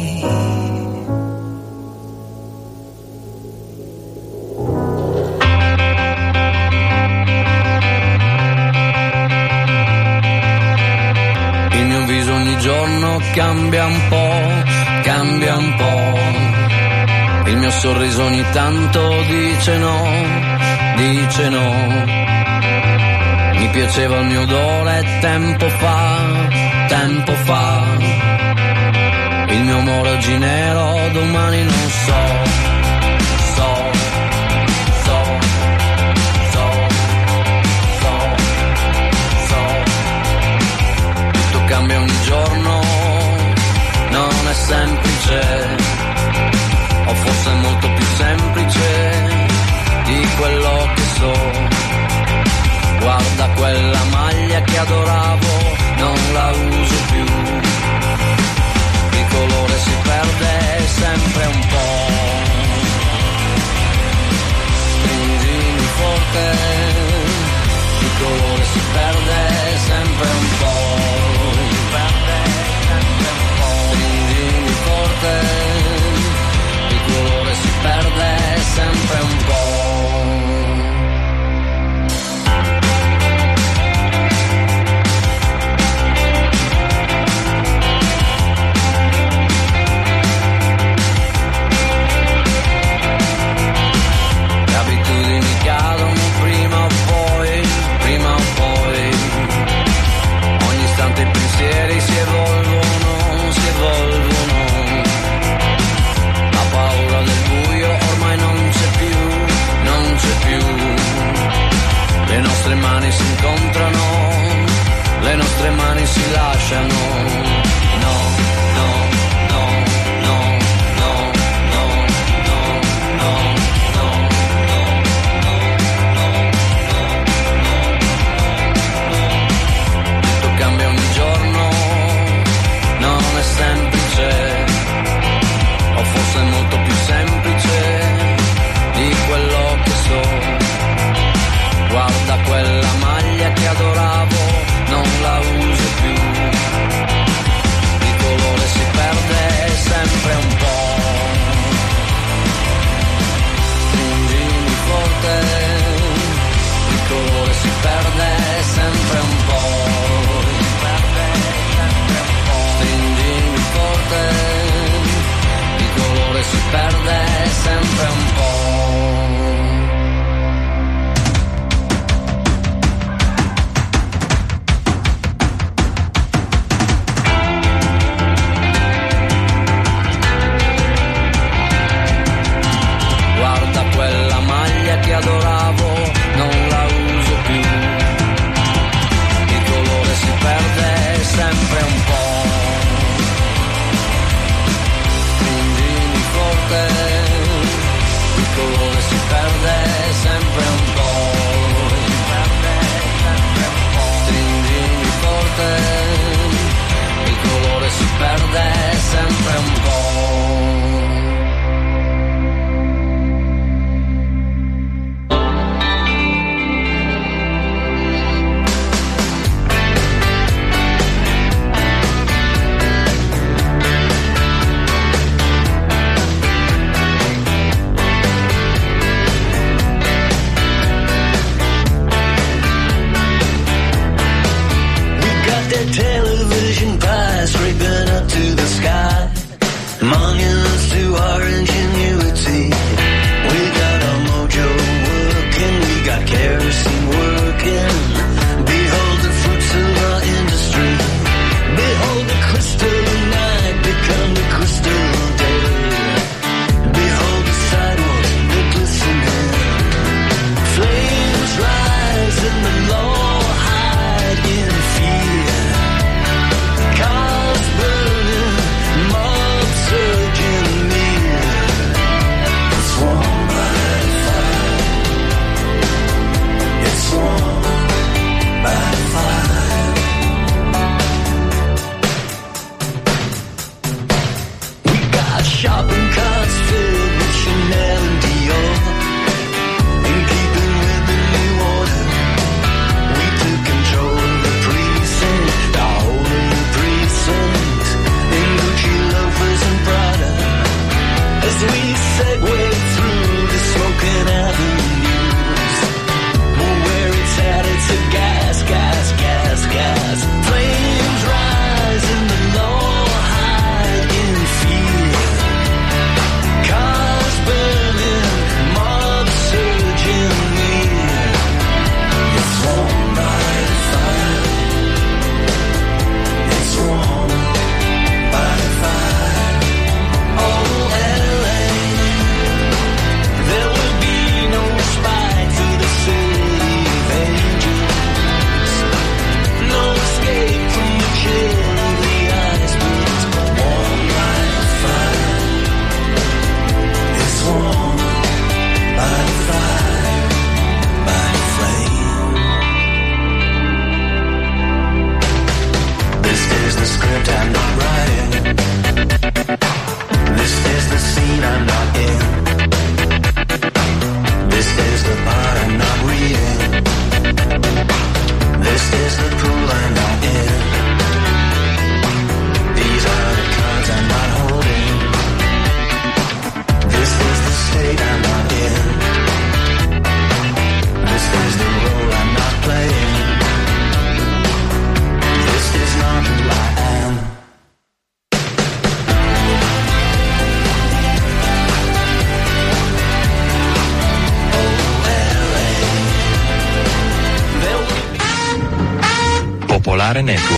Il mio viso ogni giorno cambia un po', cambia un po'. Il mio sorriso ogni tanto dice no, dice no. Mi piaceva il mio odore tempo fa, tempo fa. Il mio amore oggi nero, domani non so. Tutto cambia ogni giorno, non è semplice. O forse è molto più semplice di quello che so. Guarda quella maglia che adoravo, non la uso più. Il colore si perde sempre un po'. Stringimi forte, il colore si perde sempre un po'. Stringimi forte, il colore si perde sempre un po'. Cadono prima o poi, ogni istante i pensieri si evolvono, si evolvono. La paura del buio ormai non c'è più, non c'è più. Le nostre mani si incontrano, le nostre mani si lasciano. Semplice, o forse molto più semplice di quello che so. Guarda quella maglia che adoravo, non la uso più. Il colore si perde sempre un po'. Stringimi forte, il colore si perde sempre un po'. Il colore si perde sempre un po'. Guarda quella maglia che adoravo, non la uso più. Il colore si perde sempre un po'. as we segue through the smoking avenues. Where it's at, it's a gas, gas, gas, gas. Flames rise in the low hiding field. Cars burning, mob surging near. It's warm by the fire. It's warm by the fire. Oh, LA. There will be no spite to the city of angels. No escape from the chill of the ice, but it's warm by the fire. It's warm by the fire, by the flame. This is the script I'm not writing. This is the scene I'm not in. This is the part I'm not reading. This is the pool I'm not in. These are the cards I'm not holding. This is the state I'm not in. This is the role I'm not playing. This is not who I am. Popolare Network.